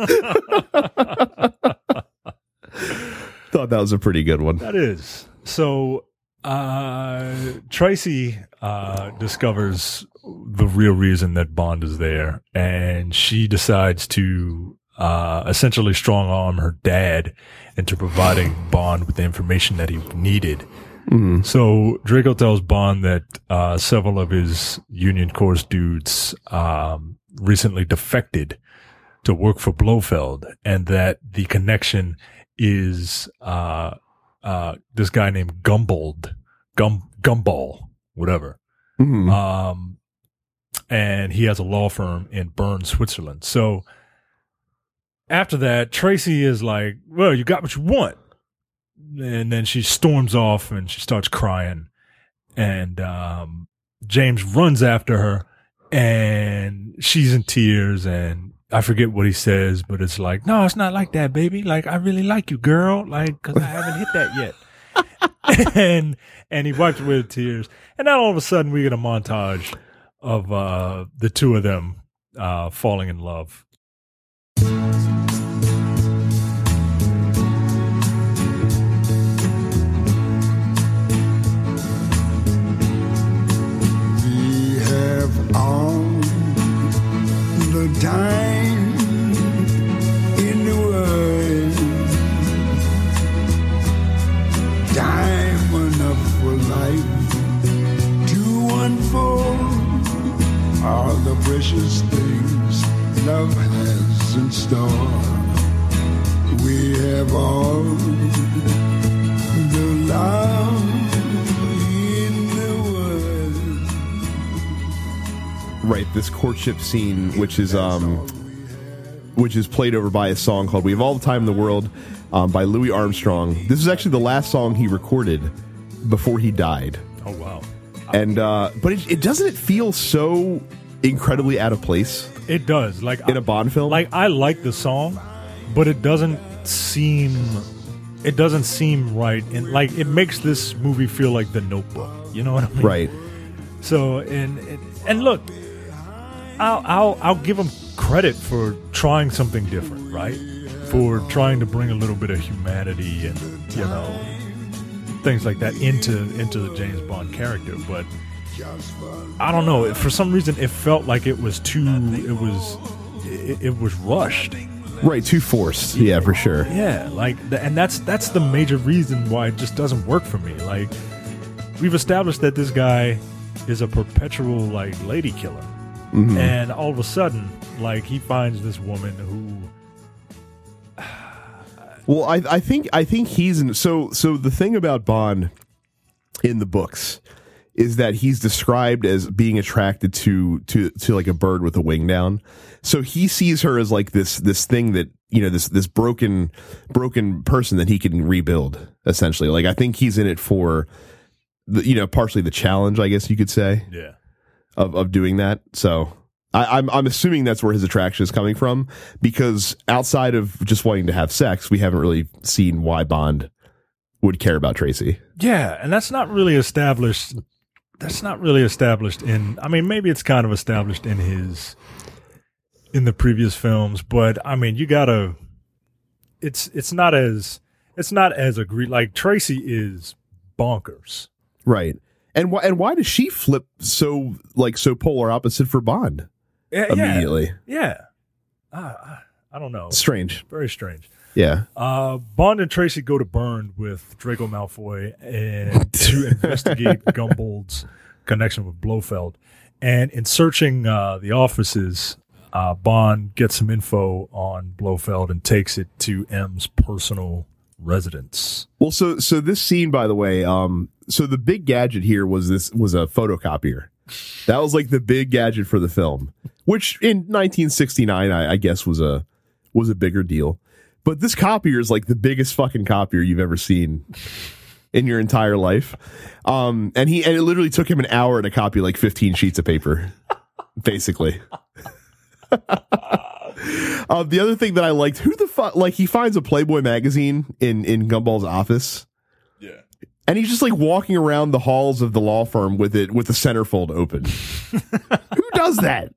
Thought that was a pretty good one. That is. So uh, Tracy uh, discovers the real reason that Bond is there, and she decides to uh, essentially strong arm her dad into providing Bond with the information that he needed. Mm-hmm. So Draco tells Bond that uh, several of his Union Course dudes um, recently defected to work for Blofeld, and that the connection is uh uh this guy named Gumbold, Gum Gumball, whatever. Mm-hmm. Um and he has a law firm in Bern, Switzerland. So after that, Tracy is like, well, you got what you want. And then she storms off and she starts crying. And um James runs after her and she's in tears, and I forget what he says, but it's like, no, it's not like that, baby. Like, I really like you, girl. Like, cause I haven't hit that yet. and, and he wipes away the tears. And then all of a sudden we get a montage of, uh, the two of them, uh, falling in love. We have all the time in the world, time enough for life to unfold all the precious things love has in store. We have all the love in the world. Right, this courtship scene, which is um, which is played over by a song called "We Have All the Time in the World" um, by Louis Armstrong. This is actually the last song he recorded before he died. Oh wow. And uh, but it, it doesn't it feel so incredibly out of place It does. Like in a Bond film. Like I like the song, but it doesn't seem it doesn't seem right. And like it makes this movie feel like The Notebook. You know what I mean? right. So and and, and look, I'll, I'll I'll give them credit for trying something different, right? For trying to bring a little bit of humanity and you know things like that into into the James Bond character, but I don't know. For some reason, it felt like it was too. It was it, it was rushed. Right, too forced. Yeah, for sure. Yeah, like, and that's that's the major reason why it just doesn't work for me. Like, we've established that this guy is a perpetual like lady killer, mm-hmm. and all of a sudden, like, he finds this woman who. Well, I, I think I think he's in, so so. The thing about Bond in the books is that he's described as being attracted to to to like a bird with a wing down. So he sees her as like this this thing that, you know, this this broken broken person that he can rebuild, essentially. Like, I think he's in it for the, you know, partially the challenge, I guess you could say. Yeah. Of of doing that. So I, I'm I'm assuming that's where his attraction is coming from, because outside of just wanting to have sex, we haven't really seen why Bond would care about Tracy. Yeah, and that's not really established. That's not really established in. I mean, maybe it's kind of established in his in the previous films, but I mean, you gotta. It's it's not as it's not as agreed. Like, Tracy is bonkers, right? And why and why does she flip so like so polar opposite for Bond? Yeah, immediately. Yeah, yeah. Uh, I don't know. Strange. Very strange. Yeah. Uh, Bond and Tracy go to Bern with Draco Malfoy and to investigate Gumbold's connection with Blofeld. And in searching uh, the offices, uh, Bond gets some info on Blofeld and takes it to M's personal residence. Well, so so this scene, by the way, um, so the big gadget here was this was a photocopier. That was like the big gadget for the film, which in nineteen sixty-nine, I, I guess, was a was a bigger deal. But this copier is like the biggest fucking copier you've ever seen in your entire life. Um, and he and it literally took him an hour to copy like fifteen sheets of paper, basically. uh, the other thing that I liked, who the fuck, like, he finds a Playboy magazine in in Gumball's office. Yeah. And he's just like walking around the halls of the law firm with it, with the centerfold open. Who does that?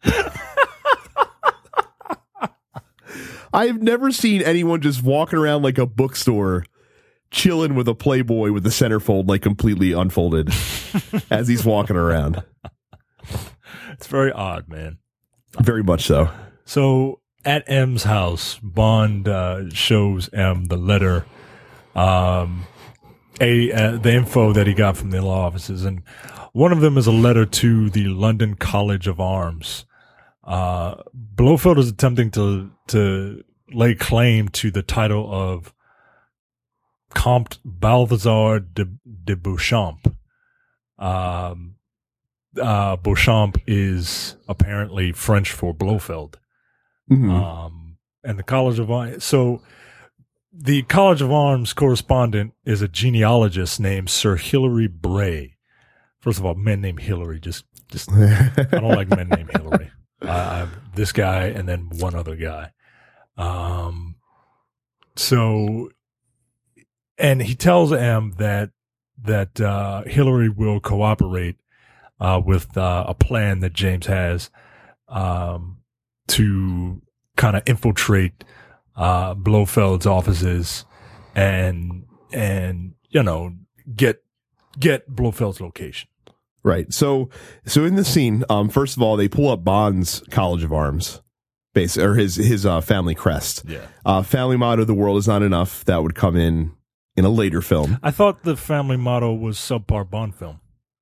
I've never seen anyone just walking around like a bookstore, chilling with a Playboy with the centerfold like completely unfolded as he's walking around. It's very odd, man. Very much so. So at M's house, Bond uh, shows M the letter, um, a uh, the info that he got from the law offices, and one of them is a letter to the London College of Arms. Uh, Blofeld is attempting to to lay claim to the title of Comte Balthazar de, de Beauchamp. Um, uh, Beauchamp is apparently French for Blofeld. Mm-hmm. Um, and the College of Arms. So the College of Arms correspondent is a genealogist named Sir Hilary Bray. First of all, men named Hilary, just, just, I don't like men named Hilary. Uh, this guy and then one other guy. Um, so, and he tells M that, that, uh, Hillary will cooperate, uh, with, uh, a plan that James has, um, to kind of infiltrate, uh, Blofeld's offices and, and, you know, get, get Blofeld's location. Right. So, so in the scene, um, first of all, they pull up Bond's College of Arms, base or his his uh, family crest. Yeah. Uh, family motto: "The world is not enough." That would come in in a later film. I thought the family motto was subpar Bond film.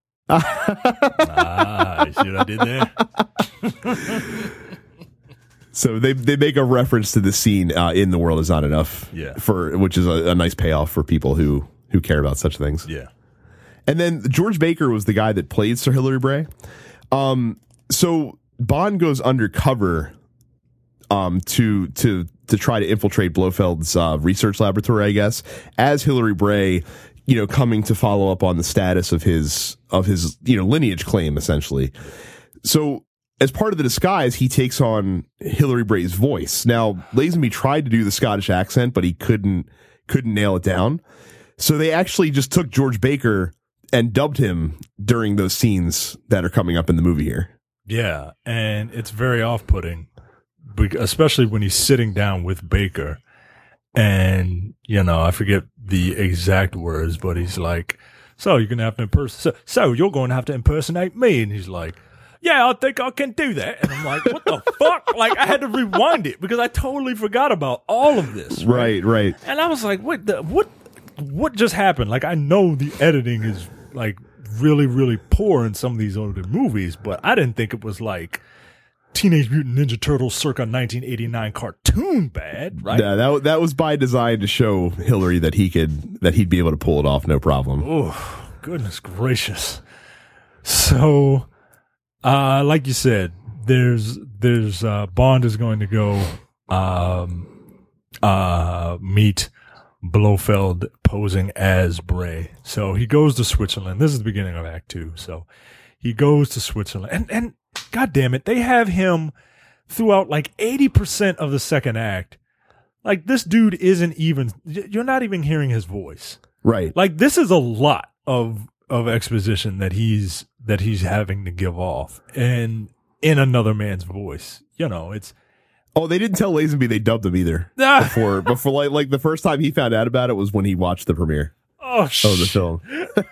Ah, you see what I did there? So they they make a reference to the scene uh, in "The World Is Not Enough." Yeah. For which is a, a nice payoff for people who who care about such things. Yeah. And then George Baker was the guy that played Sir Hilary Bray. Um, so Bond goes undercover um, to to to try to infiltrate Blofeld's uh, research laboratory, I guess, as Hilary Bray you know, coming to follow up on the status of his of his you know lineage claim, essentially. So as part of the disguise, he takes on Hilary Bray's voice. Now, Lazenby tried to do the Scottish accent, but he couldn't couldn't nail it down. So they actually just took George Baker and dubbed him during those scenes that are coming up in the movie here. Yeah, and it's very off-putting, bec- especially when he's sitting down with Baker. And, you know, I forget the exact words, but he's like, so you're going to have to impersonate, so, so you're going to have to impersonate me. And he's like, yeah, I think I can do that. And I'm like, what the fuck? Like, I had to rewind it because I totally forgot about all of this. Right, right. right. And I was like, what the, what, what just happened? Like, I know the editing is like really, really poor in some of these older movies, but I didn't think it was like Teenage Mutant Ninja Turtles circa nineteen eighty-nine cartoon bad, right? Yeah, that that was by design to show Hillary that he could that he'd be able to pull it off, no problem. Oh, goodness gracious! So, uh, like you said, there's there's uh, Bond is going to go um, uh, meet Blofeld posing as Bray. So he goes to Switzerland. This is the beginning of Act Two. So he goes to Switzerland, and and. God damn it, they have him throughout like eighty percent of the second act. Like, this dude isn't even, you're not even hearing his voice. Right. Like, this is a lot of of exposition that he's that he's having to give off, and in another man's voice. You know, it's Oh, they didn't tell Lazenby they dubbed him either. before before like like the first time he found out about it was when he watched the premiere oh, of the film.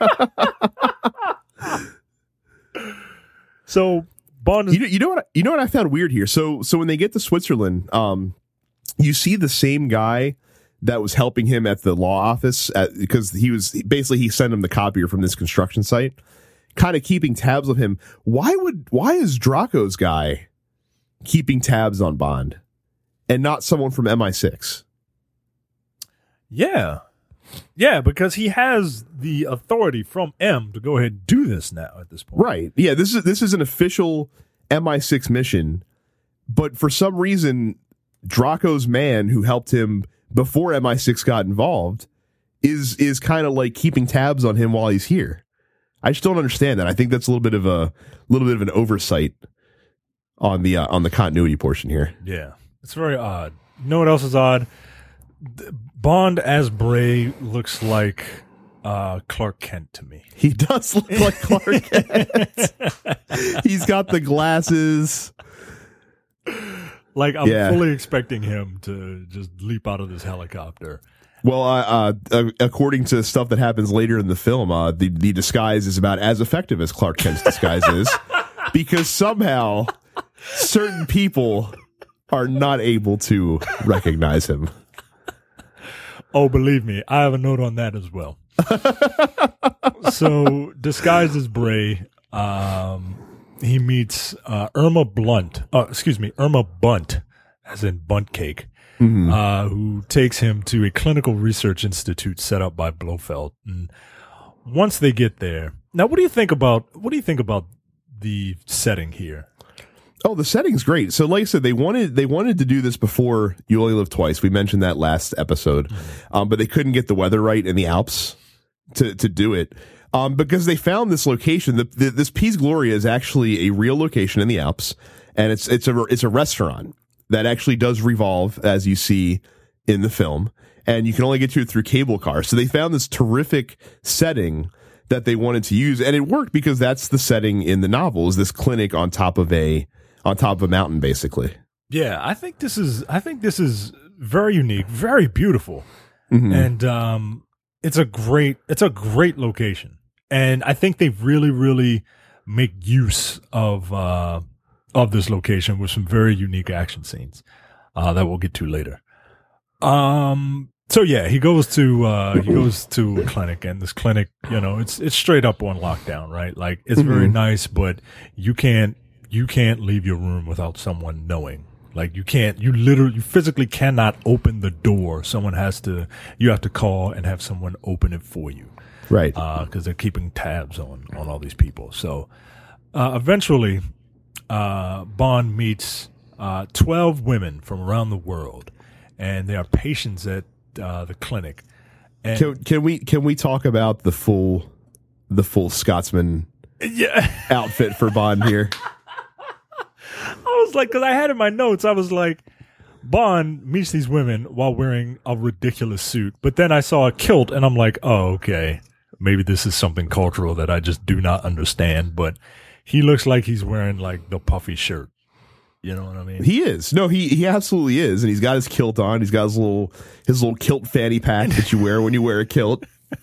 So Bond is, you know, you know what you know what I found weird here. So so when they get to Switzerland, um, you see the same guy that was helping him at the law office at, because he was basically he sent him the copier from this construction site, kind of keeping tabs on him. Why would why is Draco's guy keeping tabs on Bond and not someone from M I six? Yeah. Yeah, because he has the authority from M to go ahead and do this now at this point. Right. Yeah, this is this is an official M I six mission, but for some reason Draco's man who helped him before M I six got involved is is kind of like keeping tabs on him while he's here. I just don't understand that. I think that's a little bit of a little bit of an oversight on the uh, on the continuity portion here. Yeah. It's very odd. You know what else is odd? Bond as Bray looks like uh, Clark Kent to me. He does look like Clark Kent. He's got the glasses. Like, I'm Yeah. fully expecting him to just leap out of this helicopter. Well, uh, uh, according to stuff that happens later in the film, uh, the, the disguise is about as effective as Clark Kent's disguise is, because somehow certain people are not able to recognize him. Oh, believe me, I have a note on that as well. So, disguised as Bray, um, he meets uh, Irma Blunt, uh, excuse me, Irma Bunt, as in Bunt Cake, Mm-hmm. uh, who takes him to a clinical research institute set up by Blofeld. And once they get there, now, what do you think about what do you think about the setting here? Oh, the setting's great. So, like I said, they wanted they wanted to do this before You Only Live Twice. We mentioned that last episode, mm-hmm. um, but they couldn't get the weather right in the Alps to to do it um, because they found this location. The, the, this Piz Gloria is actually a real location in the Alps, and it's it's a it's a restaurant that actually does revolve, as you see in the film, and you can only get to it through cable car. So they found this terrific setting that they wanted to use, and it worked because that's the setting in the novel, is this clinic on top of a on top of a mountain, basically. Yeah, I think this is I think this is very unique, very beautiful. Mm-hmm. And um it's a great it's a great location. And I think they really really make use of uh of this location with some very unique action scenes uh that we'll get to later. Um so yeah, he goes to uh he goes to a clinic, and this clinic, you know, it's it's straight up on lockdown, right? Like, it's mm-hmm. very nice, but you can't You can't leave your room without someone knowing. Like, you can't, you literally, you physically cannot open the door. Someone has to, you have to call and have someone open it for you. Right. Uh, cause they're keeping tabs on, on all these people. So, uh, eventually, uh, Bond meets, uh, twelve women from around the world, and they are patients at, uh, the clinic. And Can, can we can we talk about the full the full Scotsman yeah, outfit for Bond here? I was like, because I had in my notes, I was like, Bond meets these women while wearing a ridiculous suit, but then I saw a kilt, and I'm like, oh, okay, maybe this is something cultural that I just do not understand. But he looks like he's wearing like the puffy shirt. You know what I mean? He is. No, he he absolutely is, and he's got his kilt on. He's got his little his little kilt fanny pack that you wear when you wear a kilt.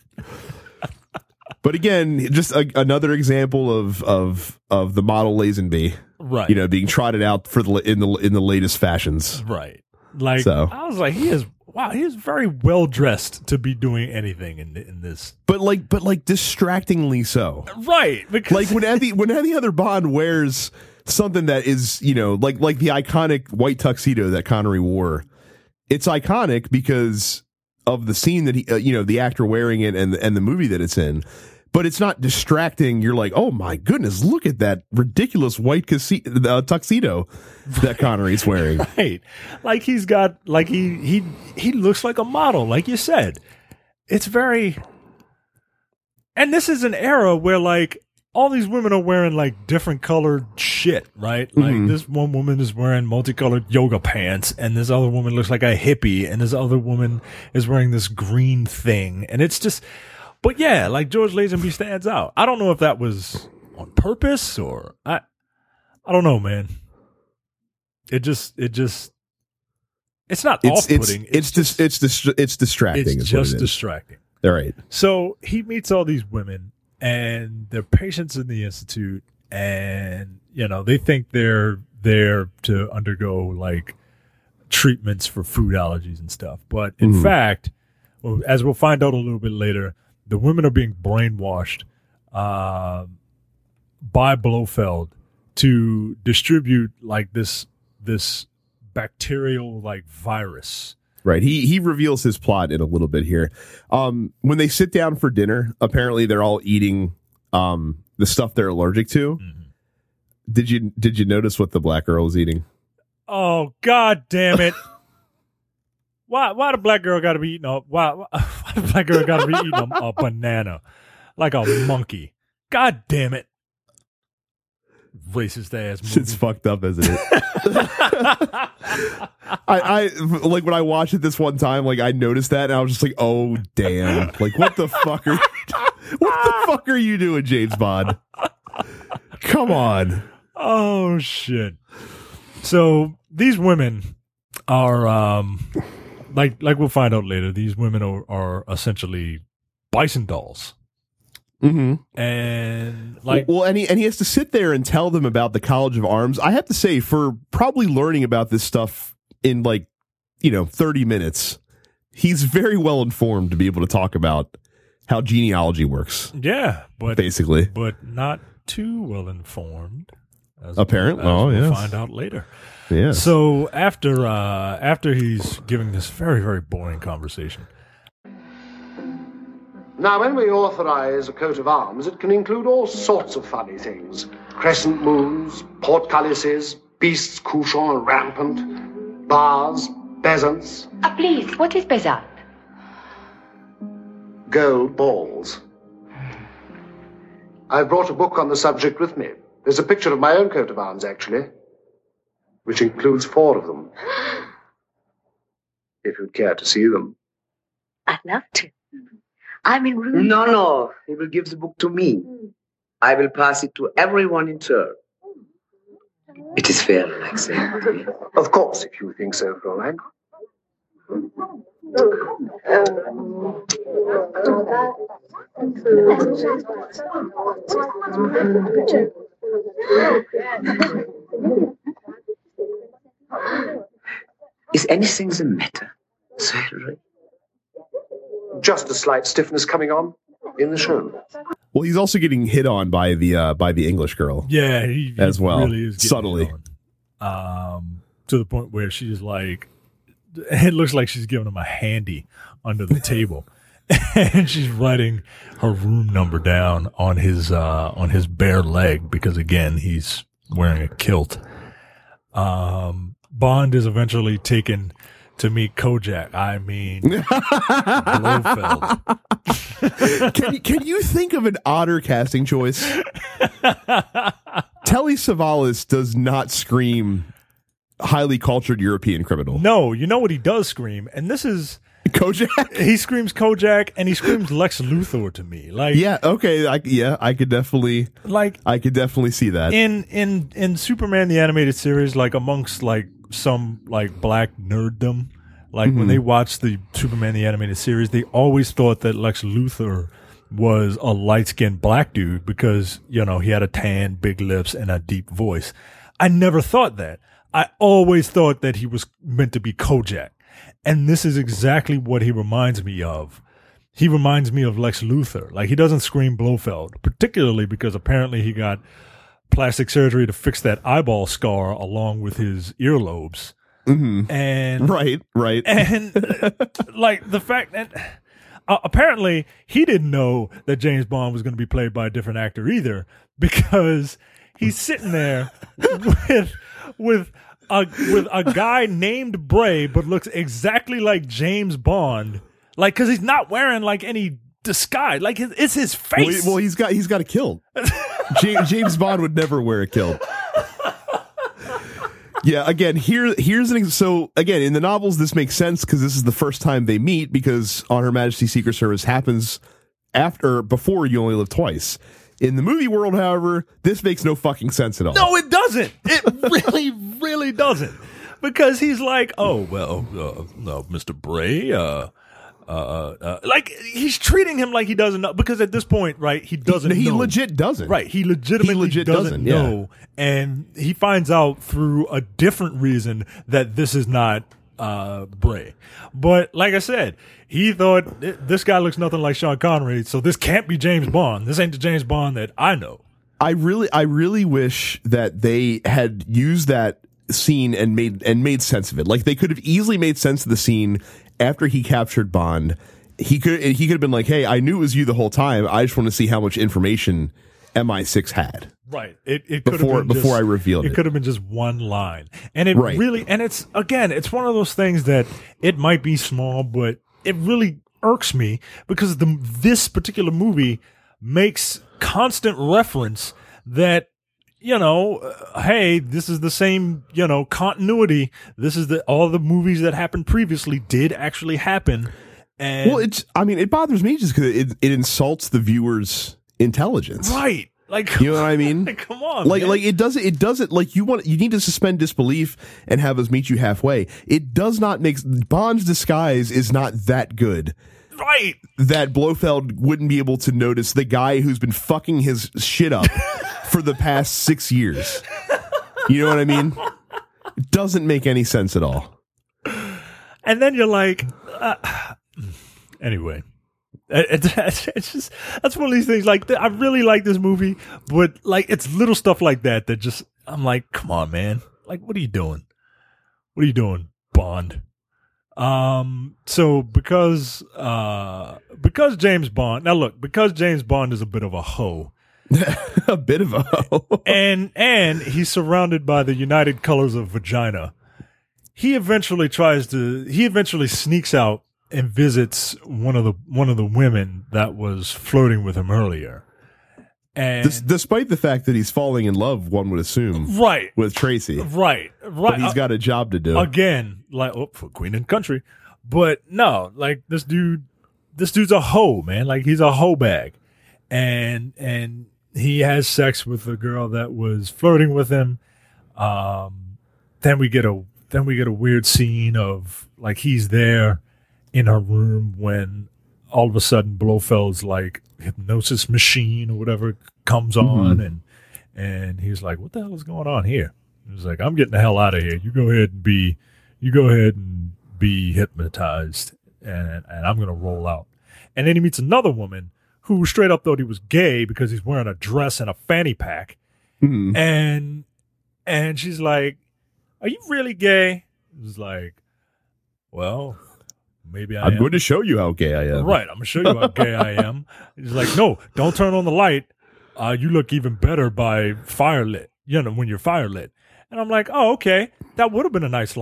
But again, just a, another example of of of the model Lazenby, Right. you know, being trotted out for the in the in the latest fashions. Right. Like, So. I was like, he is, wow, he is very well dressed to be doing anything in in this. But like, but like, distractingly so. Right. Because Like when any when any other Bond wears something that is, you know, like like the iconic white tuxedo that Connery wore, it's iconic because of the scene that he, uh, you know, the actor wearing it and and the movie that it's in. But it's not distracting. You're like, oh my goodness, look at that ridiculous white case- uh, tuxedo that Connery's wearing. Right. Like he's got, like he, he, he looks like a model, like you said. It's very, and this is an era where like all these women are wearing like different colored shit, right? Like Mhm. this one woman is wearing multicolored yoga pants, and this other woman looks like a hippie, and this other woman is wearing this green thing. And it's just, but yeah, like George Lazenby stands out. I don't know if that was on purpose or I, I don't know, man. It just, it just, it's not It's it's off-putting. it's dis- it's dis- it's distracting. it's is what just it is. distracting. All right. So he meets all these women, and they're patients in the institute, and you know they think they're there to undergo like treatments for food allergies and stuff. But in Mhm. fact, well, as we'll find out a little bit later, the women are being brainwashed uh, by Blofeld to distribute like this this bacterial like virus. Right. He he reveals his plot in a little bit here. Um, when they sit down for dinner, apparently they're all eating um, the stuff they're allergic to. Mhm. Did you did you notice what the black girl was eating? Oh, God damn it. Why why the black girl got to be eating a, why, why the black girl got to be eating a, a banana like a monkey? God damn it. Racist ass movie. Shit's fucked up, isn't it? I, I like when I watched it this one time, like I noticed that and I was just like, oh damn. Like what the fuck are you what the fuck are you doing, James Bond? Come on. Oh shit. So these women are um like like we'll find out later, these women are, are essentially bison dolls. Mm-hmm. And like well, and he and he has to sit there and tell them about the College of Arms. I have to say, for probably learning about this stuff in like, you know, thirty minutes, he's very well informed to be able to talk about how genealogy works. yeah, but Basically, but not too well informed. As Apparently. as Oh, we'll yes. find out later. yeah. So after uh, after he's giving this very very boring conversation, Now, when we authorize a coat of arms, it can include all sorts of funny things. Crescent moons, portcullises, beasts couchant and rampant, bars, bezants, Ah, please, what is bezant? gold balls. I've brought a book on the subject with me. There's a picture of my own coat of arms, actually, which includes four of them. If you'd care to see them. I'd love to. I'm in room. No, no. He will give the book to me. I will pass it to everyone in turn. It is fair, like saying. Of course, if you think so, Fräulein. Is anything the matter, Sir Henry? Just a slight stiffness coming on in the show. Well, he's also getting hit on by the uh, by the English girl. yeah, he, he As well, really is getting subtly. it on. Um, to the point where she's like, it looks like she's giving him a handy under the table, and she's writing her room number down on his uh, on his bare leg because again he's wearing a kilt. Um, Bond is eventually taken to me Kojak. I mean Blofeld. Can you, can you think of an odder casting choice? Telly Savalas does not scream highly cultured European criminal. No, you know what he does scream, and this is Kojak. he screams Kojak, and he screams Lex Luthor to me. Like, Yeah, okay, I, yeah, I could definitely, like I could definitely see that. in in in Superman the animated series, like amongst like some like black nerddom, like when they watched the Superman the animated series, they always thought that Lex Luthor was a light skinned black dude because you know he had a tan, big lips, and a deep voice. I never thought that. I always thought that he was meant to be Kojak. And this is exactly what he reminds me of. He reminds me of Lex Luthor. Like, he doesn't scream Blofeld, particularly because apparently he got plastic surgery to fix that eyeball scar along with his earlobes. Mm-hmm. And Right, right. and like the fact that uh, apparently he didn't know that James Bond was going to be played by a different actor either, because he's sitting there with with a with a guy named Bray but looks exactly like James Bond, like because he's not wearing like any disguise, like his, it's his well, face. he- well, he's got he's got a kilt. James, James Bond would never wear a kilt. Yeah, again, here here's an ex- so again in the novels this makes sense because this is the first time they meet because On Her Majesty's Secret Service happens after before You Only Live Twice. In the movie world, however, this makes no fucking sense at all. No, it doesn't. It really, really doesn't. Because he's like, oh, well, uh, no, Mister Bray, uh, uh, uh, like, he's treating him like he doesn't know. Because at this point, right, he doesn't he know. legit doesn't. Right, he legitimately He legit doesn't, doesn't, yeah. know. And he finds out through a different reason that this is not uh, Bray. But like I said, he thought this guy looks nothing like Sean Connery, so this can't be James Bond. This ain't the James Bond that I know. I really, I really wish that they had used that scene and made and made sense of it. Like they could have easily made sense of the scene after he captured Bond. He could he could have been like, "Hey, I knew it was you the whole time. I just want to see how much information M I six had." Right. It it could Before- have been before just, I revealed it. It could have been just one line. And it Right. really and it's again, it's one of those things that it might be small, but it really irks me because the this particular movie makes constant reference that you know, uh, hey, this is the same, you know, continuity. This is the all the movies that happened previously did actually happen. And Well, it's. I mean, it bothers me just because it, it insults the viewer's intelligence. right. Like You know what I mean? like, come on. Like, man. like it doesn't. It doesn't. Like you want. You need to suspend disbelief and have us meet you halfway. It does not make Bond's disguise is not that good. right. That Blofeld wouldn't be able to notice the guy who's been fucking his shit up for the past six years. You know what I mean? It doesn't make any sense at all. And then you're like, uh, anyway, it, it, it's just that's one of these things. Like I really like this movie, but like it's little stuff like that that just I'm like, come on, man. Like, what are you doing? What are you doing, Bond? Um. So because uh because James Bond now look because James Bond is a bit of a hoe. A bit of a and and he's surrounded by the united colors of vagina. He eventually tries to. He eventually sneaks out and visits one of the one of the women that was flirting with him earlier. And Des- despite the fact that he's falling in love, one would assume, right, with Tracy. right, right. But he's got a job to do. again, like oh, for Queen and Country, but no, like this dude, this dude's a hoe, man. Like he's a hoe bag, and and he has sex with the girl that was flirting with him. Um, then we get a then we get a weird scene of like he's there in her room when all of a sudden Blofeld's like hypnosis machine or whatever comes on, and and he's like, "What the hell is going on here?" He's like, "I'm getting the hell out of here. You go ahead and be, you go ahead and be hypnotized, and and I'm gonna roll out." And then he meets another woman who straight up thought he was gay because he's wearing a dress and a fanny pack, Mhm. and and she's like, "Are you really gay?" He's like, "Well, maybe I I'm am." going to show you how gay I am. Right, I'm gonna show you how gay I am. He's like, "No, don't turn on the light. Uh, you look even better by firelit. You know, when you're firelit." And I'm like, "Oh, okay, that would have been a nice line."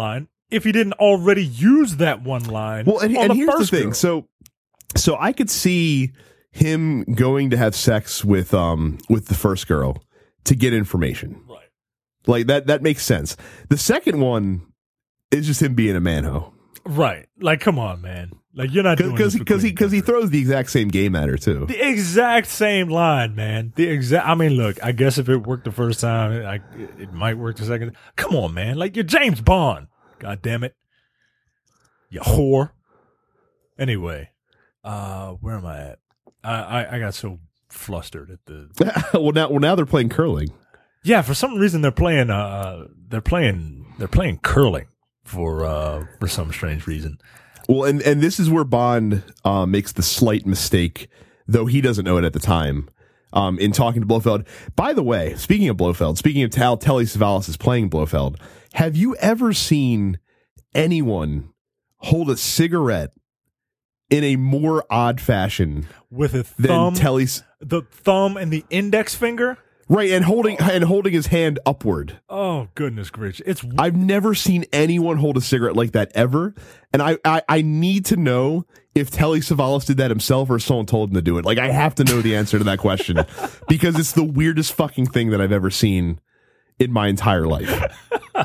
if he didn't already use that one line. Well, and, on and the here's the first thing. girl. So, so I could see him going to have sex with um with the first girl to get information. Right. Like that. That makes sense. The second one is just him being a manho. Right. Like, come on, man. Like, you're not doing Because this because for he because he Queen throws the exact same game at her too. The exact same line, man. The exact. I mean, look. I guess if it worked the first time, I, it might work the second. Come on, man. Like, you're James Bond. God damn it. You whore. Anyway, uh, where am I at? I, I, I got so flustered at the. well now well now they're playing curling. Yeah, for some reason they're playing. Uh, they're playing. They're playing curling for uh for some strange reason. Well, and, and this is where Bond uh, makes the slight mistake, though he doesn't know it at the time, um, in talking to Blofeld. By the way, speaking of Blofeld, speaking of how Telly Savalas is playing Blofeld, have you ever seen anyone hold a cigarette in a more odd fashion With a than thumb, Telly's? the thumb and the index finger. Right, and holding and holding his hand upward. Oh goodness gracious! It's I've never seen anyone hold a cigarette like that ever, and I, I, I need to know if Telly Savalas did that himself or someone told him to do it. Like, I have to know the answer to that question because it's the weirdest fucking thing that I've ever seen in my entire life.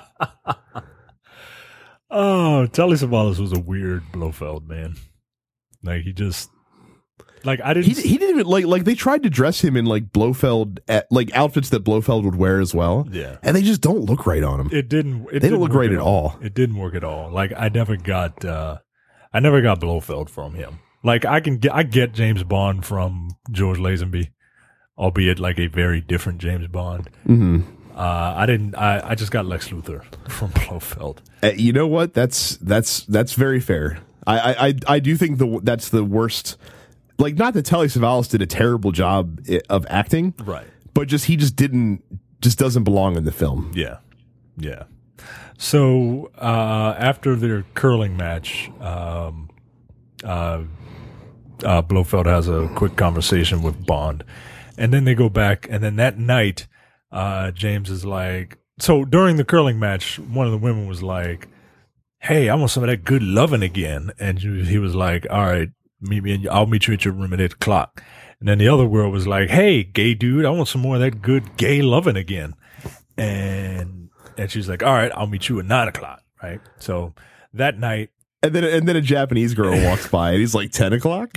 Oh, Telly Savalas was a weird Blofeld, man. Like, he just, like, I didn't. He he didn't even like like they tried to dress him in like Blofeld like outfits that Blofeld would wear as well. Yeah. And they just don't look right on him. It didn't. It They didn't don't look work right at all. It didn't work at all. Like, I never got. uh I never got Blofeld from him. Like, I can get. I get James Bond from George Lazenby, albeit like a very different James Bond. Mm-hmm. Uh, I didn't. I, I just got Lex Luthor from Blofeld. Uh, you know what? That's that's that's very fair. I I I, I do think the that's the worst. Like, not that Telly Savalas did a terrible job i- of acting, Right. but just he just didn't just doesn't belong in the film. Yeah. Yeah. So uh, after their curling match, um, uh, uh, Blofeld has a quick conversation with Bond, and then they go back. And then that night, uh, James is like, so during the curling match, one of the women was like, "Hey, I want some of that good loving again," and he he was like, "All right, meet me, and I'll meet you at your room at eight o'clock." And then the other girl was like, "Hey, gay dude, I want some more of that good gay loving again," and. And she's like, "All right, I'll meet you at nine o'clock." Right. So that night, And then and then a Japanese girl walks by and he's like ten o'clock.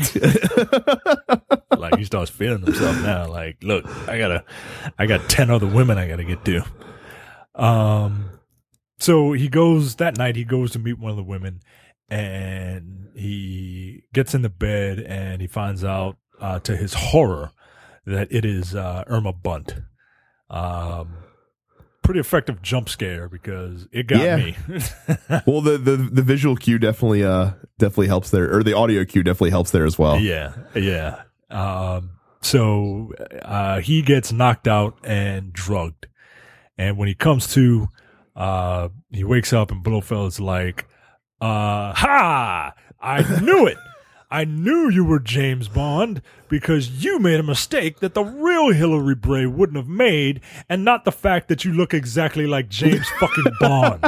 like, he starts feeling himself now. Like, look, I gotta, I got ten other women I gotta get to. Um, so he goes that night. He goes to meet one of the women, and he gets in the bed and he finds out, uh, to his horror, that it is uh, Irma Bunt. Um. Pretty effective jump scare because it got Yeah. me. Well, the, the the visual cue definitely uh definitely helps there, or the audio cue definitely helps there as well. Yeah, yeah. Um, so uh, he gets knocked out and drugged, and when he comes to, uh, he wakes up and Blofeld's like, uh, "Ha! I knew it. I knew you were James Bond because you made a mistake that the real Hillary Bray wouldn't have made, and not the fact that you look exactly like James fucking Bond."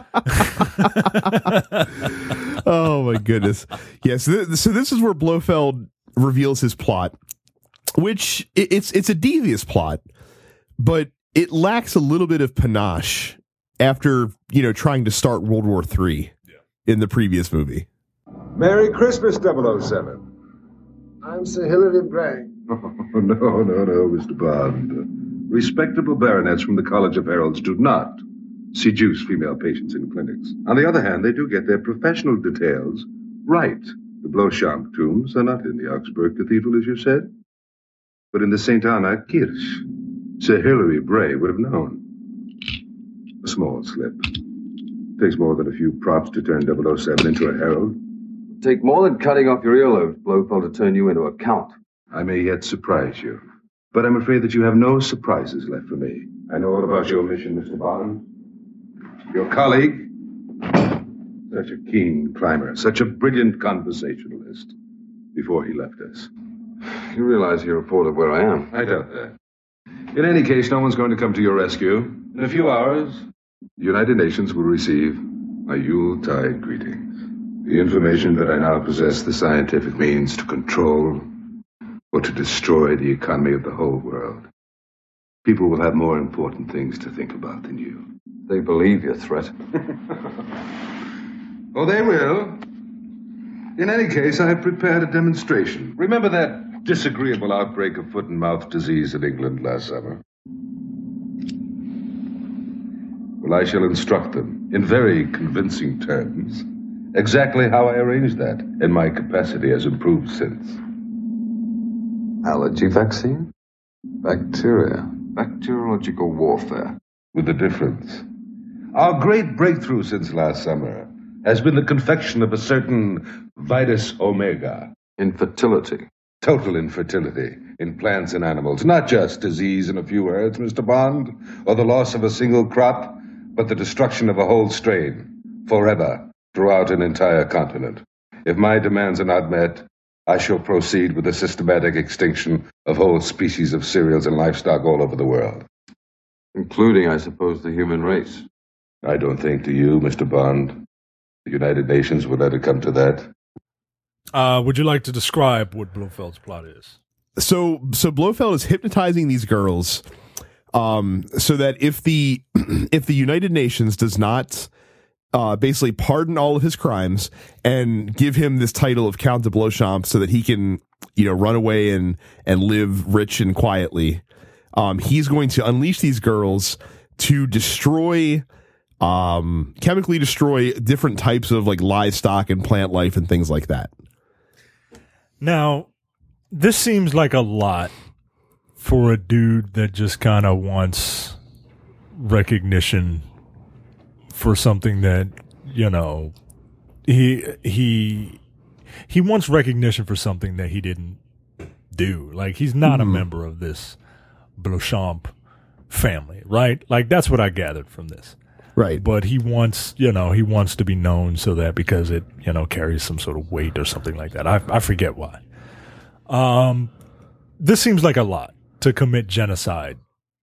Oh my goodness. Yes. So, th- so this is where Blofeld reveals his plot, which it, it's it's a devious plot, but it lacks a little bit of panache after, you know, trying to start World War Three in the previous movie. Merry Christmas, double oh seven. I'm Sir Hilary Bray. Oh, no, no, no, Mister Bond. Respectable baronets from the College of Heralds do not seduce female patients in clinics. On the other hand, they do get their professional details right. The Beauchamp tombs are not in the Augsburg Cathedral, as you said, but in the Saint Anna Kirche. Sir Hilary Bray would have known. A small slip. Takes more than a few props to turn double oh seven into a herald. Take more than cutting off your earlobes, Blofeld, to turn you into a count. I may yet surprise you, but I'm afraid that you have no surprises left for me. I know all about your mission, Mister Bond. Your colleague, such a keen climber, such a brilliant conversationalist, before he left us. You realize you're a port of where I am. I doubt that. In any case, no one's going to come to your rescue. In a few hours, the United Nations will receive My Yuletide greetings. The information that I now possess the scientific means to control or to destroy the economy of the whole world. People will have more important things to think about than you. They believe your threat. Oh, they will. In any case, I have prepared a demonstration. Remember that disagreeable outbreak of foot and mouth disease in England last summer? Well, I shall instruct them, in very convincing terms, exactly how I arranged that in my capacity as improved since. Allergy vaccine? Bacteria. Bacteriological warfare. With a difference. Our great breakthrough since last summer has been the confection of a certain Vitus Omega. Infertility. Total infertility in plants and animals. Not just disease in a few herds, Mister Bond, or the loss of a single crop, but the destruction of a whole strain, forever, throughout an entire continent. If my demands are not met, I shall proceed with the systematic extinction of whole species of cereals and livestock all over the world. Including, I suppose, the human race. I don't think, do you, Mister Bond, the United Nations would let it come to that? Uh, would you like to describe what Blofeld's plot is? So, so Blofeld is hypnotizing these girls, um, so that if the if the United Nations does not uh, basically pardon all of his crimes and give him this title of Count de Blochamp, so that he can, you know, run away and and live rich and quietly, um, he's going to unleash these girls to destroy, um, chemically destroy different types of like livestock and plant life and things like that. Now, this seems like a lot for a dude that just kind of wants recognition for something that, you know, he he he wants recognition for something that he didn't do. Like, he's not mm-hmm. a member of this Blochamp family, right? Like, that's what I gathered from this. Right. But he wants, you know, he wants to be known so that because it, you know, carries some sort of weight or something like that. I I forget why. Um, this seems like a lot to commit genocide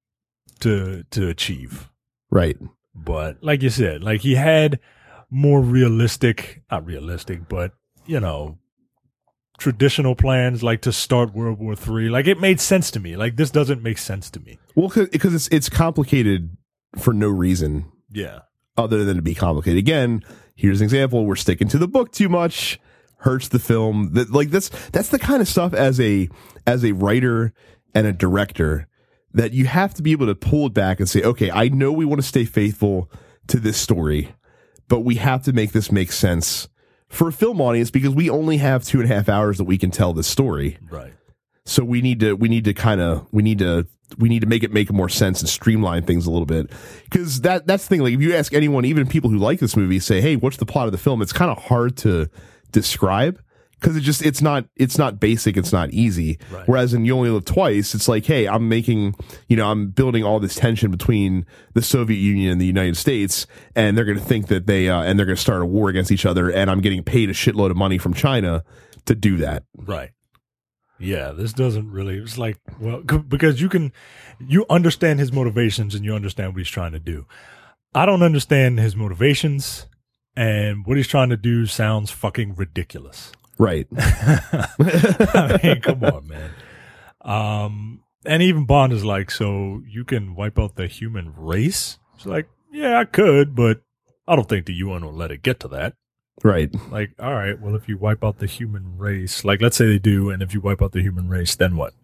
to to achieve. Right. But like you said, like he had more realistic, not realistic, but, you know, traditional plans, like to start World War Three. Like, it made sense to me. Like, this doesn't make sense to me. Well, because it's it's complicated for no reason. Yeah. Other than to be complicated. Again, here's an example. We're sticking to the book too much. Hurts the film. That, like, that's that's the kind of stuff as a as a writer and a director that you have to be able to pull it back and say, okay, I know we want to stay faithful to this story, but we have to make this make sense for a film audience because we only have two and a half hours that we can tell this story. Right. So we need to we need to kind of we need to we need to make it make more sense and streamline things a little bit. Because that that's the thing. Like, if you ask anyone, even people who like this movie, say, hey, what's the plot of the film? It's kind of hard to describe because it just it's not it's not basic, it's not easy. Right. Whereas in You Only Live Twice, it's like, hey, I'm making, you know, I'm building all this tension between the Soviet Union and the United States, and they're going to think that they uh, and they're going to start a war against each other, and I'm getting paid a shitload of money from China to do that. Right. Yeah, this doesn't really, it's like, well, c- because you can, you understand his motivations and you understand what he's trying to do. I don't understand his motivations, and what he's trying to do sounds fucking ridiculous. Right. I mean, come on, man. Um, and even Bond is like, so you can wipe out the human race? It's like, yeah, I could, but I don't think the U N will let it get to that. Right. Like, all right, well, if you wipe out the human race, like, let's say they do, and if you wipe out the human race, then what?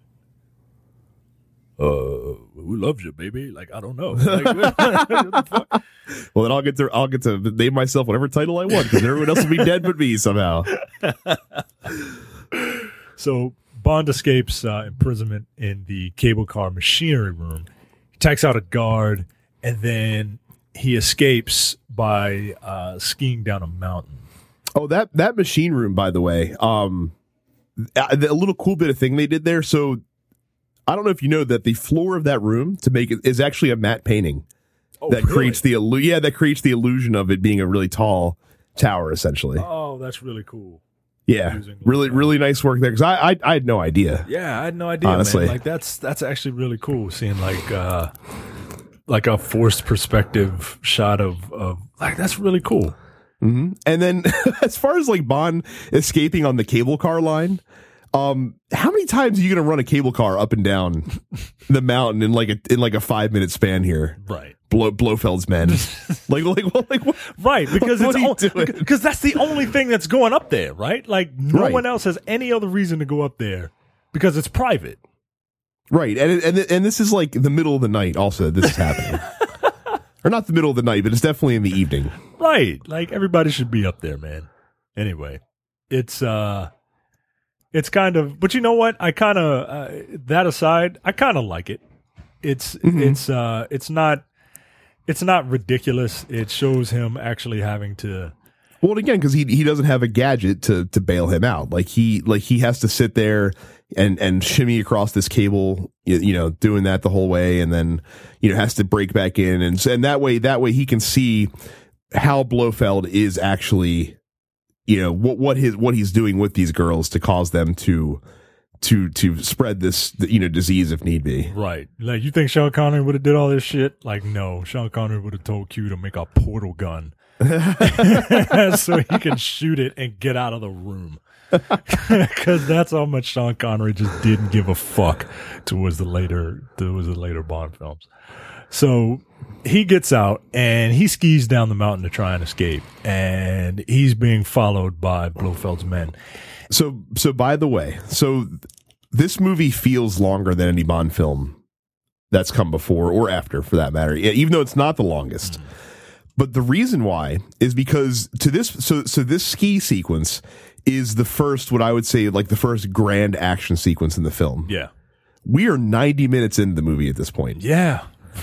Uh, who loves you, baby? Like, I don't know. Like, what the fuck? Well, then I'll get to I'll get to name myself whatever title I want because everyone else will be dead but me somehow. So Bond escapes uh, imprisonment in the cable car machinery room. He takes out a guard, and then he escapes by uh, skiing down a mountain. Oh, that that machine room, by the way, um, a, a little cool bit of thing they did there. So I don't know if you know that the floor of that room to make it is actually a matte painting oh, that really? creates the illu- yeah that creates the illusion of it being a really tall tower, essentially. Oh, that's really cool. Yeah, really, really nice work there because I, I I had no idea. Yeah, I had no idea. Honestly, man. Like that's that's actually really cool seeing like uh, like a forced perspective shot of of like that's really cool. Mm-hmm. And then as far as like Bond escaping on the cable car line, um, how many times are you going to run a cable car up and down the mountain in like a in like a five minute span here? Right. Blow, Blofeld's men, like, like, well, like, what, right? Because what it's are you all, doing? because that's the only thing that's going up there, right? Like no Right. one else has any other reason to go up there because it's private. Right, and and and this is like the middle of the night. Also, this is happening, or not the middle of the night, but it's definitely in the evening. Right. Like everybody should be up there, man. Anyway, it's uh it's kind of, but you know what? I kind of uh, that aside, I kind of like it. It's Mm-hmm. it's uh it's not it's not ridiculous. It shows him actually having to Well, again, because he he doesn't have a gadget to to bail him out. Like he like he has to sit there and and shimmy across this cable, you, you know, doing that the whole way, and then you know has to break back in, and and that way that way he can see how Blofeld is actually, you know, what what his what he's doing with these girls to cause them to to to spread this, you know, disease if need be. right. Like you think Sean Connery would have did all this shit? Like no, Sean Connery would have told Q to make a portal gun so he can shoot it and get out of the room. Because that's how much Sean Connery just didn't give a fuck towards the later towards the later Bond films. So he gets out and he skis down the mountain to try and escape, and he's being followed by Blofeld's men. So so by the way, so this movie feels longer than any Bond film that's come before or after, for that matter, even though it's not the longest. Mm. But the reason why is because to this so so this ski sequence is the first, what I would say, like the first grand action sequence in the film. Yeah. We are ninety minutes into the movie at this point. Yeah.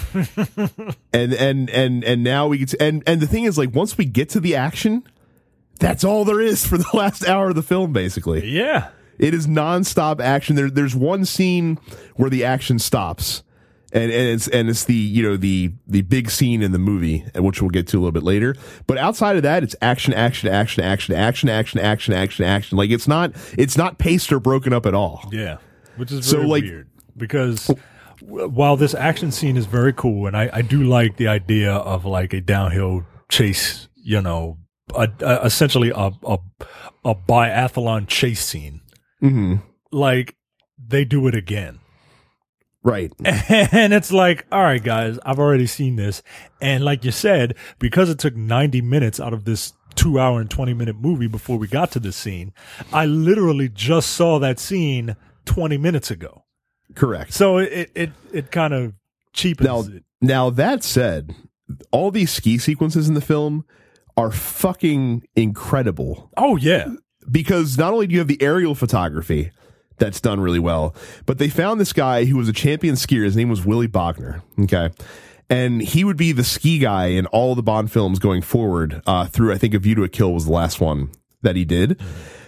and and and and now we get to, and and the thing is, like, once we get to the action, that's all there is for the last hour of the film, basically. Yeah. It is nonstop action. There there's one scene where the action stops. And, and it's and it's the you know the the big scene in the movie, which we'll get to a little bit later. But outside of that, it's action, action, action, action, action, action, action, action, action. Like it's not it's not paced or broken up at all. Yeah, which is So, very like- weird because w- while this action scene is very cool, and I, I do like the idea of like a downhill chase, you know, a, a, essentially a, a a biathlon chase scene. Mm-hmm. Like they do it again. Right. And it's like, all right, guys, I've already seen this. And like you said, because it took ninety minutes out of this two hour and twenty minute movie before we got to this scene, I literally just saw that scene twenty minutes ago. Correct. So it, it, it kind of cheapens Now, it. now that said, all these ski sequences in the film are fucking incredible, Oh, yeah. because not only do you have the aerial photography that's done really well, but they found this guy who was a champion skier. His name was Willy Bogner. Okay. And he would be the ski guy in all the Bond films going forward, uh, through, I think, A View to a Kill was the last one that he did.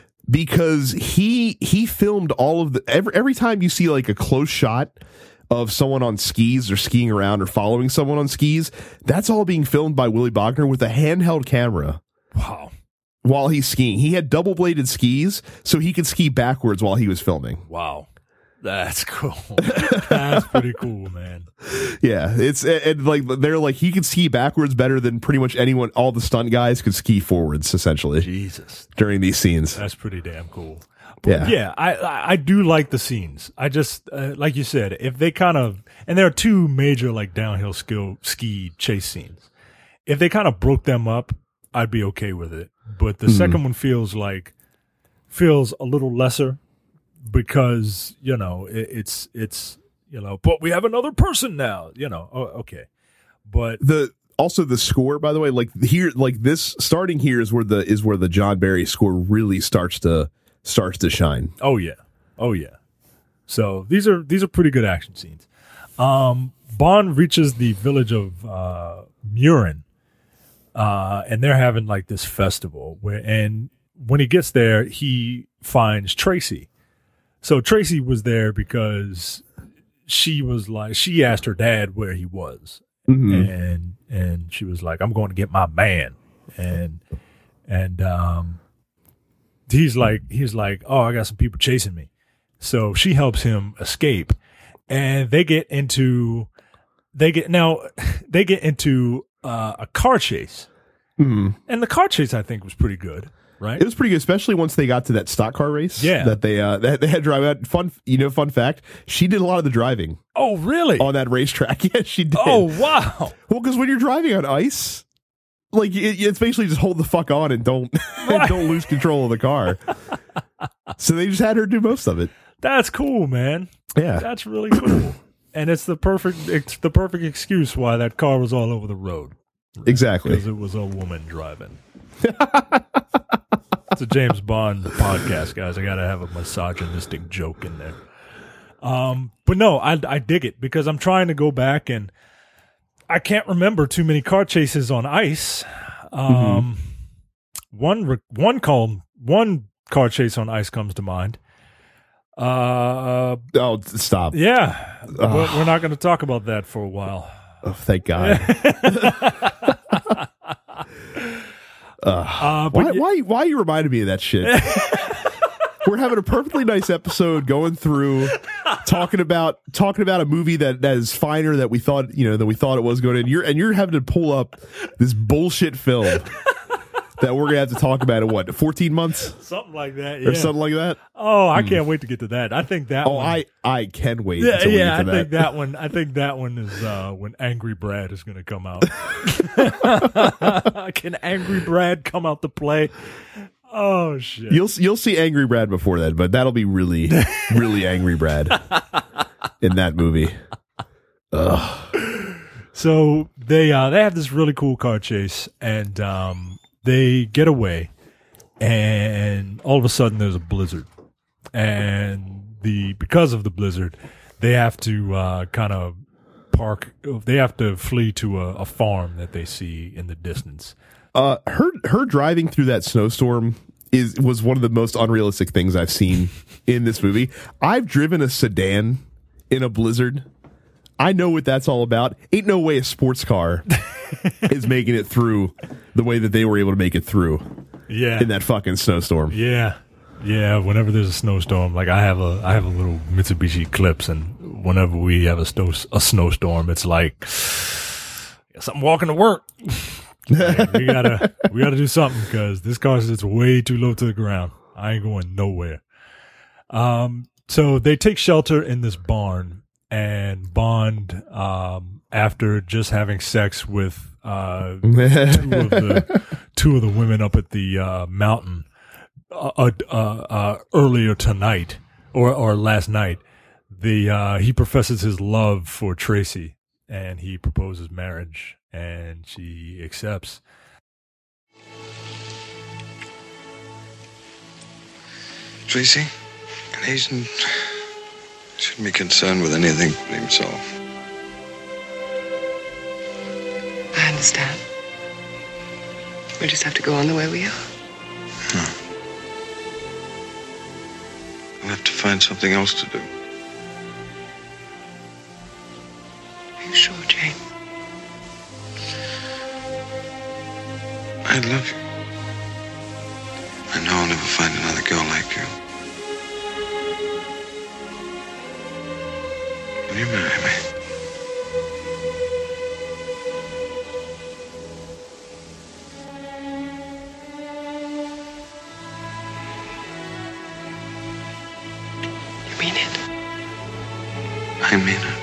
Because he, he filmed all of the, every, every time you see like a close shot of someone on skis or skiing around or following someone on skis, that's all being filmed by Willy Bogner with a handheld camera. Wow. While he's skiing. He had double bladed skis, so he could ski backwards while he was filming. Wow. That's cool. That's pretty cool, man. Yeah, it's and like they're like he could ski backwards better than pretty much anyone. All the stunt guys could ski forwards, essentially. Jesus. During these scenes. That's pretty damn cool. But Yeah. yeah, I, I I do like the scenes. I just uh, like you said, if they kind of, and there are two major like downhill skill ski chase scenes. If they kind of broke them up, I'd be okay with it. But the Mhm. second one feels like feels a little lesser because you know it, it's it's you know, but we have another person now. You know, oh, okay, but The also the score, by the way, like here, like this starting here is where the is where the John Barry score really starts to starts to shine. oh yeah, oh yeah. So these are these are pretty good action scenes. Um, Bond reaches the village of uh, Murin. Uh, and they're having like this festival where, and when he gets there, he finds Tracy. So Tracy was there because she was like, she asked her dad where he was, Mhm. and and she was like, I'm going to get my man, and and um, he's like, he's like, oh, I got some people chasing me. So she helps him escape, and they get into, they get now, they get into uh, a car chase, Mhm. And the car chase, I think, was pretty good, right? It was pretty good, especially once they got to that stock car race. Yeah. that they uh, that they had to drive out. Fun, you know, fun fact: she did a lot of the driving Oh, really? on that racetrack. Yes, she did. Oh, wow. Well, because when you're driving on ice, like it, it's basically just hold the fuck on and don't and don't lose control of the car. So they just had her do most of it. That's cool, man. Yeah, That's really cool. And it's the perfect it's the perfect excuse why that car was all over the road. exactly. Because it was a woman driving. It's a James Bond podcast, guys. I got to have a misogynistic joke in there. Um, but no, I, I dig it because I'm trying to go back and I can't remember too many car chases on ice. Um, mm-hmm. One re- one call one car chase on ice comes to mind. Uh, oh, stop. Yeah, uh, we're, we're not going to talk about that for a while. Oh, thank God. Uh, uh, why, y- why, why you reminded me of that shit? We're having a perfectly nice episode going through talking about talking about a movie that, that is finer that we thought you know that we thought it was going to. And you're and you're having to pull up this bullshit film that we're gonna have to talk about in what fourteen months, something like that, yeah. or something like that. Oh, I can't wait to get to that. I think that. Oh, one, I I can wait. Yeah, until we yeah. get to I think that. that one. I think that one is uh, when Angry Brad is going to come out. Can Angry Brad come out to play? Oh shit! You'll you'll see Angry Brad before that, but that'll be really really Angry Brad in that movie. Ugh. So they uh, they have this really cool car chase, and um, they get away, and all of a sudden there's a blizzard, and the because of the blizzard, they have to uh, kind of park. They have to flee to a, a farm that they see in the distance. Uh, her her driving through that snowstorm is was one of the most unrealistic things I've seen in this movie. I've driven a sedan in a blizzard. I know what that's all about. Ain't no way a sports car is making it through the way that they were able to make it through. Yeah, in that fucking snowstorm. Yeah, yeah. Whenever there's a snowstorm, like I have a I have a little Mitsubishi Eclipse, and whenever we have a snow a snowstorm, it's like guess I'm walking to work. Like, we gotta we gotta do something because this car sits way too low to the ground. I ain't going nowhere. Um, so they take shelter in this barn, and Bond, um, after just having sex with uh, two of the two of the women up at the uh, mountain uh, uh, uh, earlier tonight or or last night, the uh, he professes his love for Tracy, and he proposes marriage. And she accepts. Tracy, an agent shouldn't be concerned with anything but himself. I understand. We just have to go on the way we are. Huh. We'll have to find something else to do. Are you sure, Jane? I love you. I know I'll never find another girl like you. Will you marry me? You mean it? I mean it.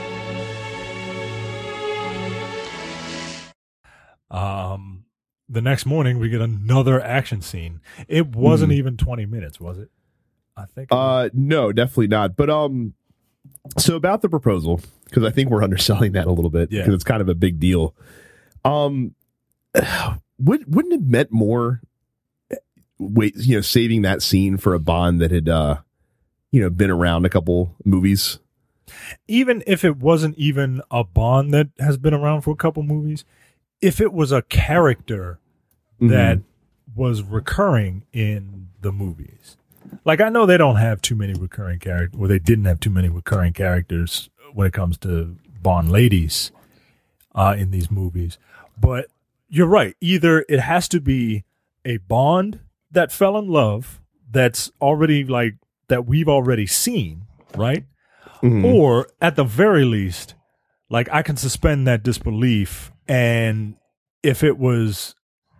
Um, the next morning we get another action scene. It wasn't Mm. even twenty minutes, was it? I think. Uh, no, definitely not. But um, so about the proposal, because I think we're underselling that a little bit because Yeah. it's kind of a big deal. Um, would wouldn't it meant more? Wait, you know, saving that scene for a Bond that had, uh, you know, been around a couple movies. Even if it wasn't even a Bond that has been around for a couple movies, if it was a character that was recurring in the movies. Like, I know they don't have too many recurring characters, or they didn't have too many recurring characters when it comes to Bond ladies uh, in these movies. But you're right. Either it has to be a Bond that fell in love that's already, like, that we've already seen, right? Mhm. Or at the very least, like, I can suspend that disbelief, and if it was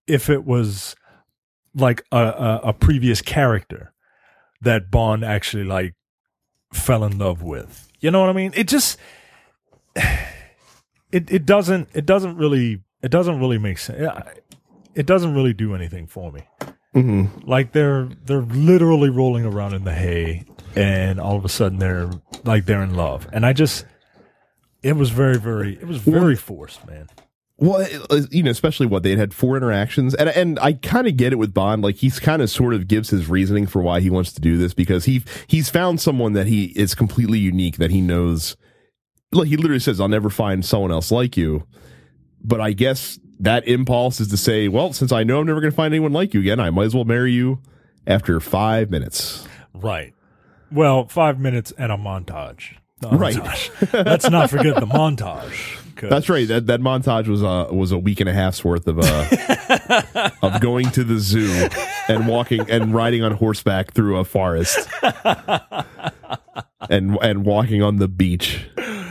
if it was like a, a, a previous character that Bond actually like fell in love with. You know what I mean? It just it it doesn't it doesn't really it doesn't really make sense. It doesn't really do anything for me. Mm-hmm. Like they're they're literally rolling around in the hay, and all of a sudden they're like they're in love, and I just it was very very it was very forced, man. Well, you know, especially what they had had four interactions, and and I kind of get it with Bond. Like he's kind of sort of gives his reasoning for why he wants to do this, because he he's found someone that he is completely unique, that he knows. Like he literally says, "I'll never find someone else like you." But I guess that impulse is to say, well, since I know I'm never going to find anyone like you again, I might as well marry you after five minutes. Right. Well, five minutes and a montage. The Right. montage. Let's not forget the montage. That's right. That that montage was uh was a week and a half's worth of uh of going to the zoo and walking and riding on horseback through a forest and and walking on the beach.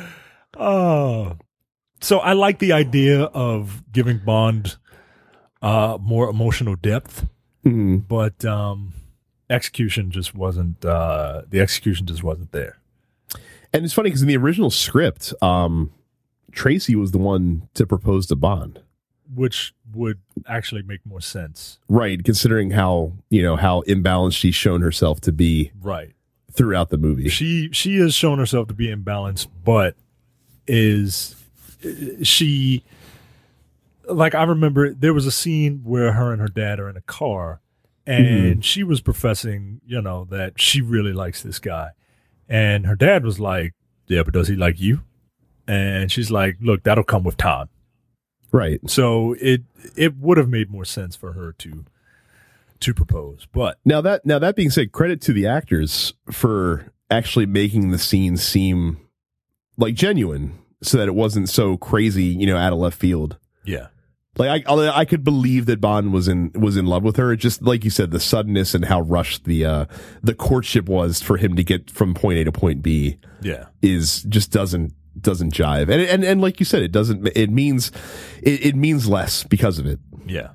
Oh. So I like the idea of giving Bond uh, more emotional depth, mm-hmm. but um, execution just wasn't. Uh, the execution just wasn't there. And it's funny because in the original script, um, Tracy was the one to propose to Bond, which would actually make more sense, right? Considering how you know how imbalanced she's shown herself to be, right, throughout the movie. She she has shown herself to be imbalanced, but is. She, like, I remember there was a scene where her and her dad are in a car, and mm-hmm. she was professing, you know, that she really likes this guy. And her dad was like, yeah, but does he like you? And she's like, look, that'll come with time. Right. So it it would have made more sense for her to to propose. But now that now that being said, credit to the actors for actually making the scene seem like genuine, so that it wasn't so crazy, you know, out of left field. Yeah. Like I, I could believe that Bond was in was in love with her. It just, like you said, the suddenness and how rushed the uh, the courtship was for him to get from point A to point B. Yeah, is just doesn't doesn't jive. And and and like you said, it doesn't. It means it, it means less because of it. Yeah.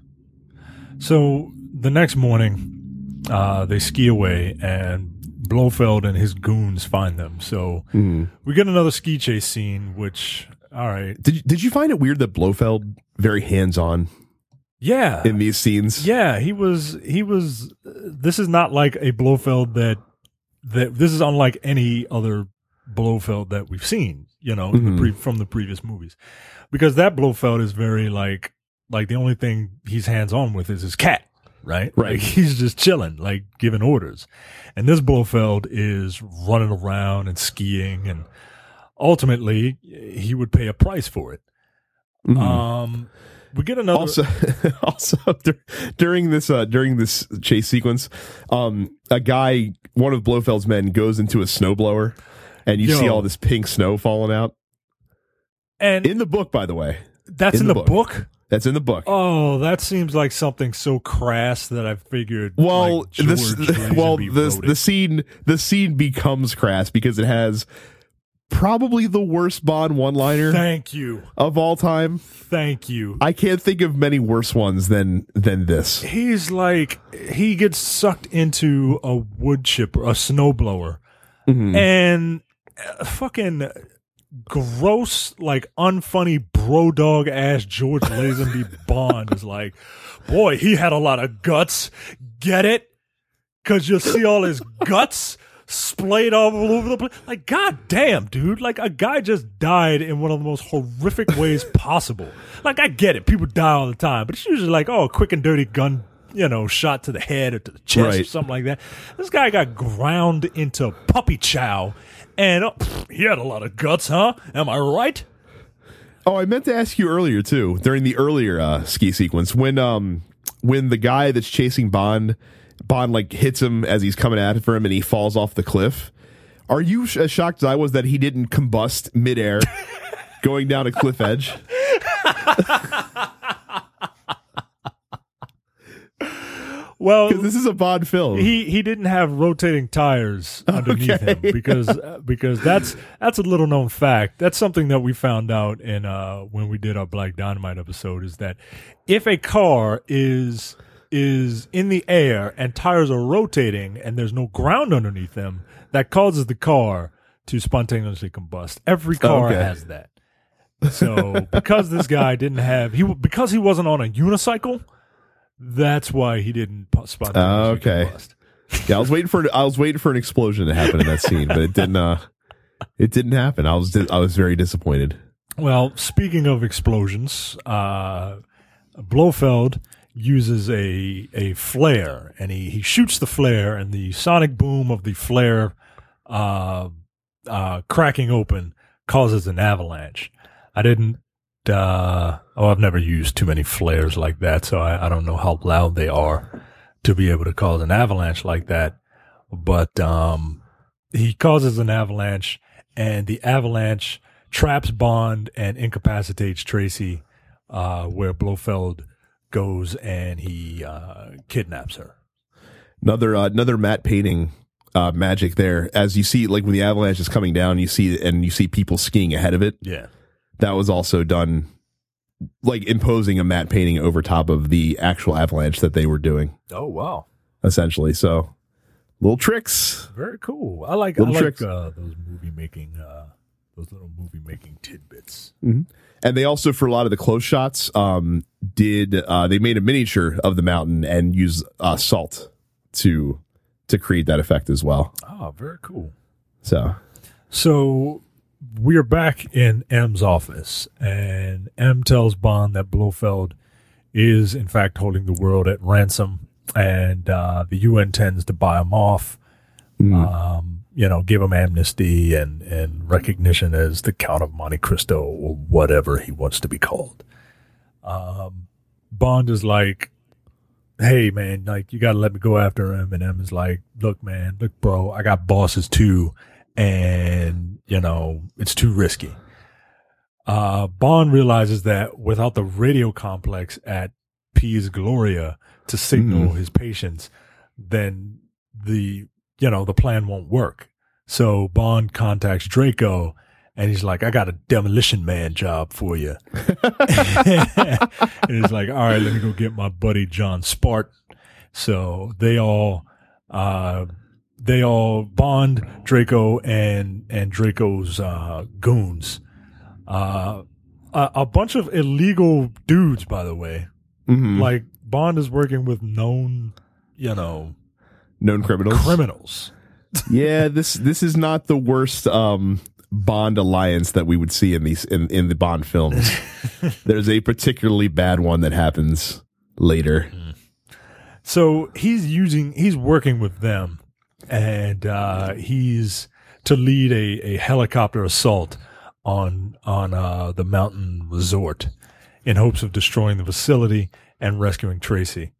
So the next morning, uh, they ski away, and Blofeld and his goons find them. So mm. we get another ski chase scene, which, all right. Did you, did you find it weird that Blofeld very hands-on? Yeah. In these scenes? Yeah, he was, he was, this is not like a Blofeld that, that this is unlike any other Blofeld that we've seen, you know, mm-hmm. the pre, from the previous movies. Because that Blofeld is very like, like the only thing he's hands-on with is his cat. Right? Right. Like he's just chilling, like giving orders. And this Blofeld is running around and skiing, and ultimately he would pay a price for it. Mm-hmm. Um, we get another. Also, also during this uh, during this chase sequence, um, a guy, one of Blofeld's men, goes into a snowblower, and you Yo. see all this pink snow falling out. And in the book, by the way, that's in, in the, the book? book. That's in the book. Oh, that seems like something so crass that I figured. Well, like George this, well, the the scene the scene becomes crass because it has probably the worst Bond one-liner. Thank you. Of all time. Thank you. I can't think of many worse ones than than this. He's like, he gets sucked into a wood chipper, a snowblower, mm-hmm. and uh, fucking gross, like unfunny bro dog ass George Lazenby Bond is like, boy, he had a lot of guts. Get it? Because you'll see all his guts splayed all over the place. Like, god damn, dude. Like, a guy just died in one of the most horrific ways possible. Like, I get it. People die all the time. But it's usually like, oh, a quick and dirty gun, you know, shot to the head or to the chest right. or something like that. This guy got ground into puppy chow. And oh, he had a lot of guts, huh? Am I right? Oh, I meant to ask you earlier, too, during the earlier uh, ski sequence, when um when the guy that's chasing Bond, Bond like hits him as he's coming at it for him and he falls off the cliff. Are you sh- as shocked as I was that he didn't combust midair going down a cliff edge? Well, because this is a Bond film. He he didn't have rotating tires underneath Okay. him because uh, because that's that's a little known fact. That's something that we found out in uh, when we did our Black Dynamite episode, is that if a car is is in the air and tires are rotating and there's no ground underneath them, that causes the car to spontaneously combust. Every car Okay. has that. So because this guy didn't have he because he wasn't on a unicycle, that's why he didn't pu- spontaneously Okay. combust. Yeah, I was waiting for I was waiting for an explosion to happen in that scene, but it didn't. Uh, it didn't happen. I was I was very disappointed. Well, speaking of explosions, uh, Blofeld uses a a flare, and he, he shoots the flare, and the sonic boom of the flare uh, uh, cracking open causes an avalanche. I didn't. Uh, oh, I've never used too many flares like that, so I, I don't know how loud they are to be able to cause an avalanche like that. But um, he causes an avalanche, and the avalanche traps Bond and incapacitates Tracy, uh, where Blofeld goes and he uh, kidnaps her. Another uh, another matte painting uh, magic there, as you see, like when the avalanche is coming down, you see and you see people skiing ahead of it. Yeah. That was also done, like imposing a matte painting over top of the actual avalanche that they were doing, Oh, wow. essentially. So, little tricks. Very cool. I like, I Little like tricks. uh, those movie making, uh, those little movie making tidbits. And they also, for a lot of the close shots, um, did uh, they made a miniature of the mountain and used uh, salt to to create that effect as well. Oh, very cool. So, So we're back in M's office, and M tells Bond that Blofeld is, in fact, holding the world at ransom, and uh, the U N intends to buy him off, um, you know, give him amnesty and, and recognition as the Count of Monte Cristo or whatever he wants to be called. Um, Bond is like, hey, man, like, you got to let me go after him. And M is like, look, man, look, bro, I got bosses too. And, you know, it's too risky. Uh, Bond realizes that without the radio complex at Piz Gloria to signal Mhm. his patients, then the, you know, the plan won't work. So Bond contacts Draco and he's like, I got a demolition man job for you. And he's like, all right, let me go get my buddy John Spart. So they all, uh, they all Bond, Draco, and and Draco's uh, goons, uh, a, a bunch of illegal dudes, by the way. Mhm. Like Bond is working with known, you know, known criminals. criminals. Yeah, this this is not the worst um, Bond alliance that we would see in these in, in the Bond films. There's a particularly bad one that happens later. So he's using, he's working with them, and uh, he's to lead a, a helicopter assault on on uh, the mountain resort in hopes of destroying the facility and rescuing Tracy.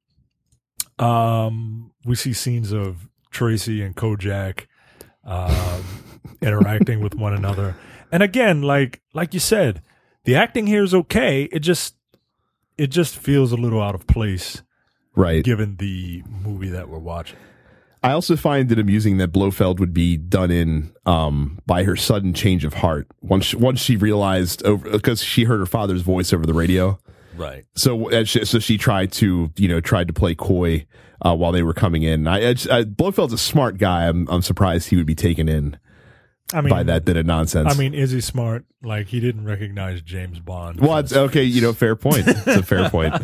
Um, we see scenes of Tracy and Kojak um, interacting with one another, and again, like like you said, the acting here is okay. It just it just feels a little out of place. Right. Given the movie that we're watching. I also find it amusing that Blofeld would be done in um, by her sudden change of heart once she, once she realized over because she heard her father's voice over the radio. Right. So as she, so she tried to you know tried to play coy uh, while they were coming in. I, I, I Blofeld's a smart guy. I'm I'm surprised he would be taken in I mean, by that bit of nonsense. I mean, is he smart? Like, he didn't recognize James Bond. well, it's, okay, you know, fair point. It's a fair point.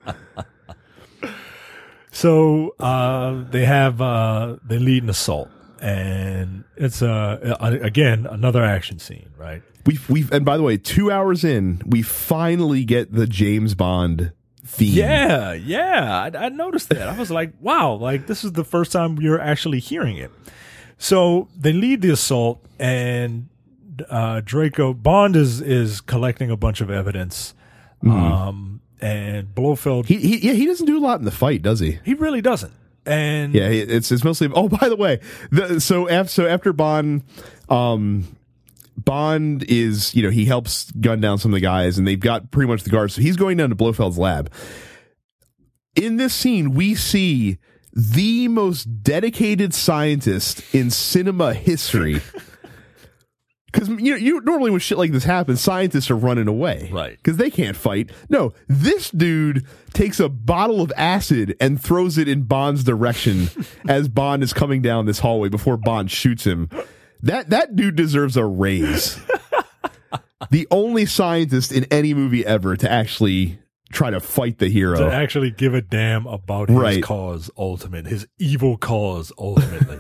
So uh, they have uh, they lead an assault, and it's uh, again another action scene, right? We've we've and by the way, two hours in, we finally get the James Bond theme. Yeah, yeah, I, I noticed that. I was like, wow, like this is the first time you're actually hearing it. So they lead the assault, and uh, Draco Bond is is collecting a bunch of evidence. Mm. Um, and Blofeld, He, he yeah he doesn't do a lot in the fight, does he? he really doesn't. And Yeah, he- it's it's mostly. Oh, by the way, the, so after so after Bond, um, Bond is you know he helps gun down some of the guys, and they've got pretty much the guards. So he's going down to Blofeld's lab. in this scene, we see the most dedicated scientist in cinema history. Because you know, you normally when shit like this happens, scientists are running away, right? Because they can't fight. No, this dude takes a bottle of acid and throws it in Bond's direction as Bond is coming down this hallway before Bond shoots him. That that dude deserves a raise. The only scientist in any movie ever to actually try to fight the hero, to actually give a damn about his Right. cause, ultimate, his evil cause, ultimately.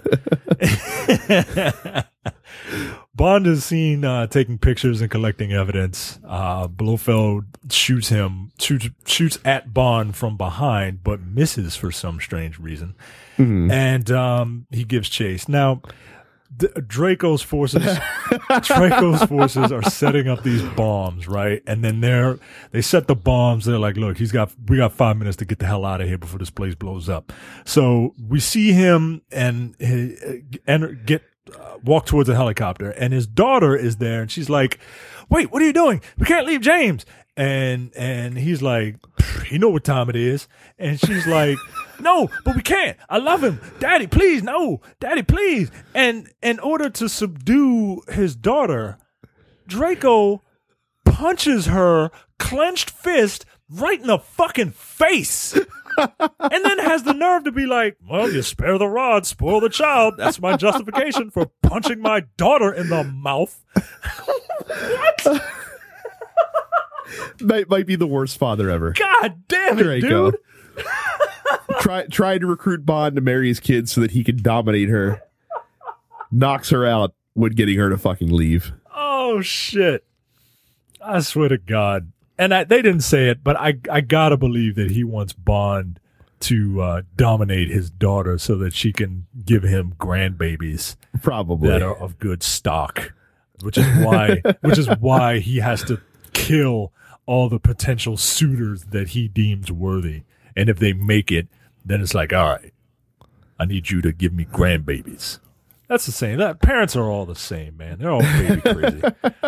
Bond is seen uh, taking pictures and collecting evidence. Uh, Blofeld shoots him, shoots, shoots at Bond from behind, but misses for some strange reason. Mhm. And um, he gives chase. Now, D- Draco's forces, Draco's forces are setting up these bombs, right? And then they're they set the bombs. They're like, "Look, he's got we got five minutes to get the hell out of here before this place blows up." So we see him and and get uh, walk towards a helicopter, and his daughter is there, and she's like, "Wait, what are you doing? We can't leave James." And and he's like, "You know what time it is?" And she's like, "No, but we can't. I love him. Daddy, please, no. Daddy, please." And in order to subdue his daughter, Draco punches her clenched fist right in the fucking face. And then has the nerve to be like, "Well, you spare the rod, spoil the child. That's my justification for punching my daughter in the mouth." What? might, might be the worst father ever. God damn it, Draco. dude. Try trying to recruit Bond to marry his kids so that he can dominate her. Knocks her out when getting her to fucking leave. Oh shit! I swear to God, and I, they didn't say it, but I I gotta believe that he wants Bond to uh, dominate his daughter so that she can give him grandbabies, probably that are of good stock. Which is why, which is why he has to kill all the potential suitors that he deems worthy. And if they make it, then it's like, all right, I need you to give me grandbabies. That's the same. That parents are all the same, man. They're all baby crazy.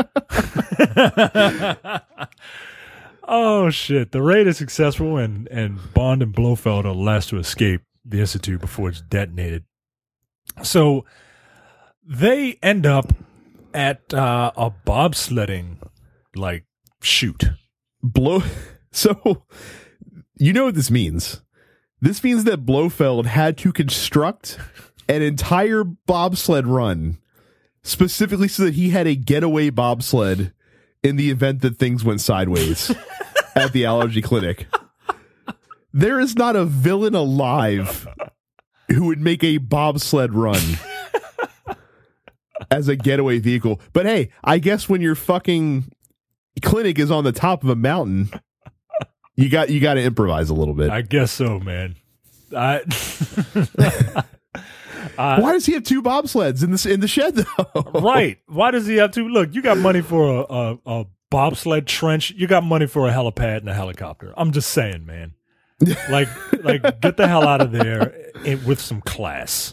Oh shit! The raid is successful, and and Bond and Blofeld are the last to escape the Institute before it's detonated. So they end up at uh, a bobsledding like shoot. Blow. So you know what this means? This means that Blofeld had to construct an entire bobsled run specifically so that he had a getaway bobsled in the event that things went sideways at the allergy clinic. There is not a villain alive who would make a bobsled run as a getaway vehicle. But hey, I guess when your fucking clinic is on the top of a mountain, you got you got to improvise a little bit. I guess so, man. I, uh, Why does he have two bobsleds in the in the shed though? Right. Why does he have to? Look, you got money for a, a, a bobsled trench. You got money for a helipad and a helicopter. I'm just saying, man. Like, like, get the hell out of there in, with some class.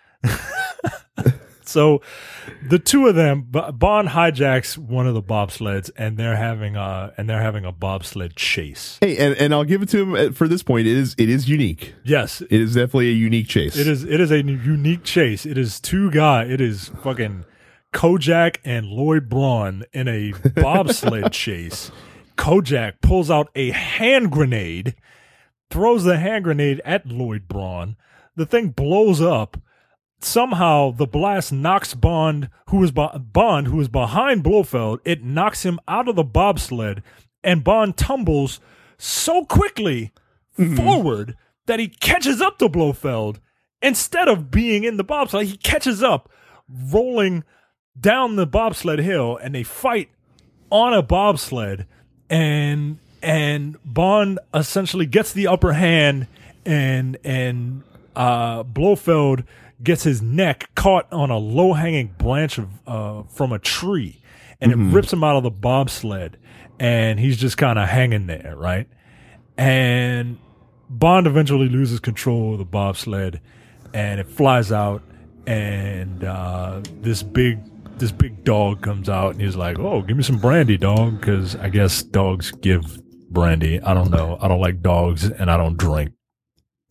So, the two of them, Bond hijacks one of the bobsleds, and they're having a and they're having a bobsled chase. Hey, and, and I'll give it to him for this point. It is it is unique. Yes, it is definitely a unique chase. It is it is a unique chase. It is two guys. It is fucking Kojak and Lloyd Braun in a bobsled chase. Kojak pulls out a hand grenade, throws the hand grenade at Lloyd Braun. The thing blows up. Somehow the blast knocks Bond, who is be- Bond, who is behind Blofeld. It knocks him out of the bobsled, and Bond tumbles so quickly mm-hmm. forward that he catches up to Blofeld. Instead of being in the bobsled, he catches up, rolling down the bobsled hill, and they fight on a bobsled. And and Bond essentially gets the upper hand, and and uh, Blofeld gets his neck caught on a low-hanging branch of uh, from a tree, and mm-hmm. it rips him out of the bobsled, and he's just kind of hanging there, right? And Bond eventually loses control of the bobsled, and it flies out, and uh, this big this big dog comes out, and he's like, "Oh, give me some brandy, dog," because I guess dogs give brandy. I don't know. I don't like dogs, and I don't drink,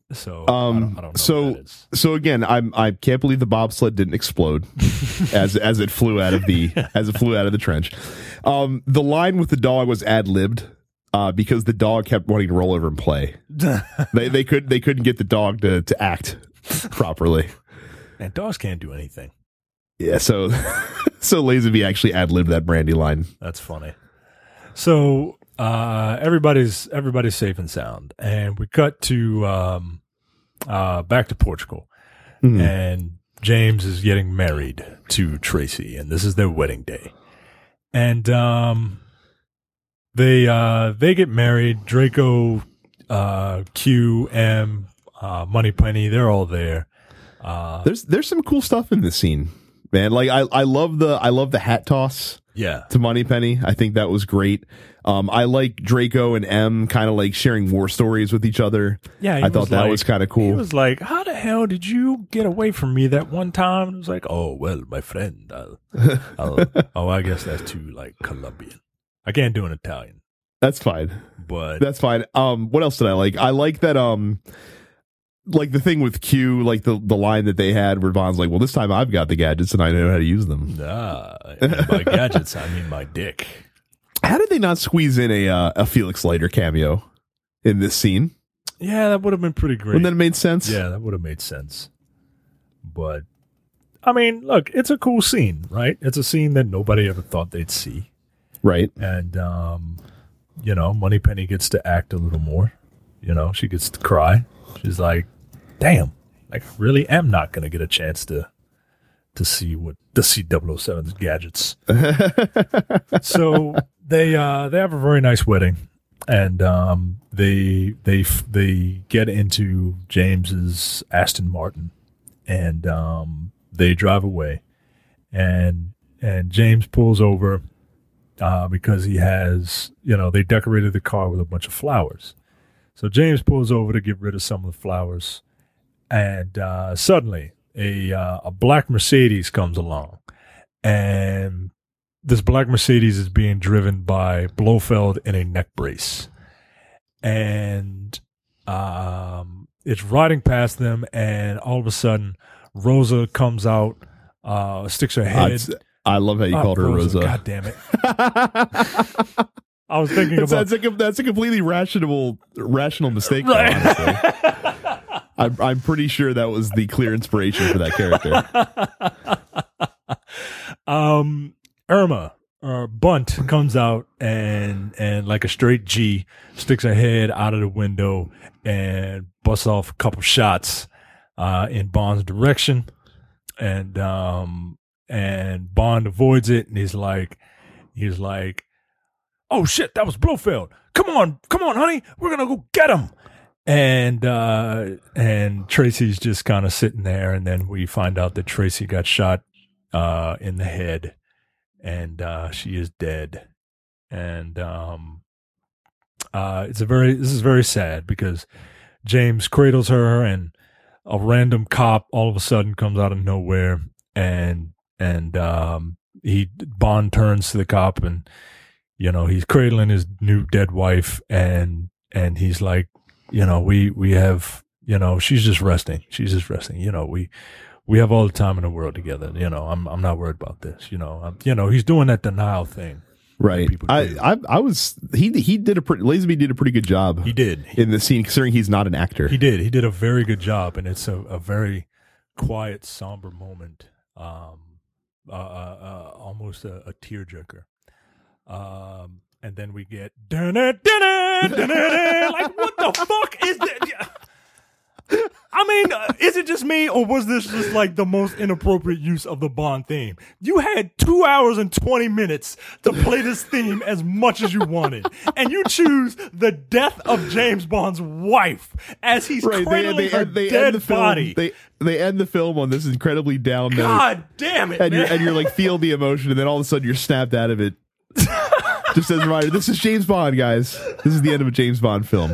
So, Um, I don't, I don't know so, what that is. so again, I'm I can't believe the bobsled didn't explode as as it flew out of the as it flew out of the trench. Um, the line with the dog was ad libbed uh, because the dog kept wanting to roll over and play. they they could they couldn't get the dog to to act properly. Man, dogs can't do anything. Yeah, so so Lazenby actually ad libbed that Brandy line. That's funny. So uh, everybody's everybody's safe and sound, and we cut to um, uh, back to Portugal, Mhm. and James is getting married to Tracy, and this is their wedding day, and um, they uh, they get married. Draco, uh, Q, M, uh, Moneypenny, they're all there. Uh, There's there's some cool stuff in this scene, man. Like I, I love the I love the hat toss yeah, to Moneypenny. I think that was great. Um, I like Draco and M kind of like sharing war stories with each other. yeah. he I thought was that like- was kind of He cool. was like, "How the hell did you get away from me that one time?" And it was like, "Oh well, my friend. I'll, I'll, oh, I guess that's too like Colombian. I can't do an Italian, That's fine. but That's fine. Um, what else did I like? I like that. Um, like the thing with Q, like the the line that they had where Bond's like, "Well, this time I've got the gadgets and I know how to use them." nah, and by gadgets I mean my dick. How did they not squeeze in a uh, a Felix Leiter cameo in this scene? Yeah, that would have been pretty great. Wouldn't that have made sense? Yeah, that would have made sense. But I mean, look, it's a cool scene, right? It's a scene that nobody ever thought they'd see. Right. And, um, you know, Moneypenny gets to act a little more. You know, she gets to cry. She's like, damn, like, I really am not going to get a chance to to see what to see double oh seven's gadgets. So they uh, they have a very nice wedding, and um, they they they get into James's Aston Martin, and um, they drive away, and and James pulls over. Uh, because he has, you know, they decorated the car with a bunch of flowers. So James pulls over to get rid of some of the flowers. And uh, suddenly a uh, a black Mercedes comes along. And this black Mercedes is being driven by Blofeld in a neck brace. And um, it's riding past them. And all of a sudden, Rosa comes out, uh, sticks her head. I'd- I love how you Oh, called her Rosa. God damn it. I was thinking that's, about that's, a, that's a completely rational rational mistake. though, Right. honestly. I'm, I'm pretty sure that was the clear inspiration for that character. um, Irma, uh, Bunt comes out and and like a straight G sticks her head out of the window and busts off a couple shots uh, in Bond's direction, and um and Bond avoids it, and he's like he's like, "Oh shit, that was Blofeld! Come on, come on, honey, we're gonna go get him." And uh, and Tracy's just kind of sitting there, and then we find out that Tracy got shot uh, in the head, and uh, she is dead. And um, uh, it's a very this is very sad because James cradles her, and a random cop all of a sudden comes out of nowhere, and and um, he Bond turns to the cop, and you know he's cradling his new dead wife, and and he's like, you know, we we have, you know, she's just resting. She's just resting. You know, we we have all the time in the world together. You know, I'm I'm not worried about this. You know, I'm, you know, he's doing that denial thing. Right. I, I I was he he did a pretty Lazenby did a pretty good job. He did in the scene, considering he's not an actor. He did. He did a very good job, and it's a, a very quiet, somber moment. Um, uh, uh, uh almost a, a tearjerker. Um, and then we get dun it, dun it, dun it, like what the fuck is that? I mean, uh, is it just me, or was this just like the most inappropriate use of the Bond theme? You had two hours and twenty minutes to play this theme as much as you wanted, and you choose the death of James Bond's wife as he's Right, they, cradling they, her end, they dead end the film. body. They they end the film on this incredibly down note. God damn it, and man. you're and you're like feel the emotion, and then all of a sudden you're snapped out of it. Just as a reminder, this is James Bond, guys. This is the end of a James Bond film.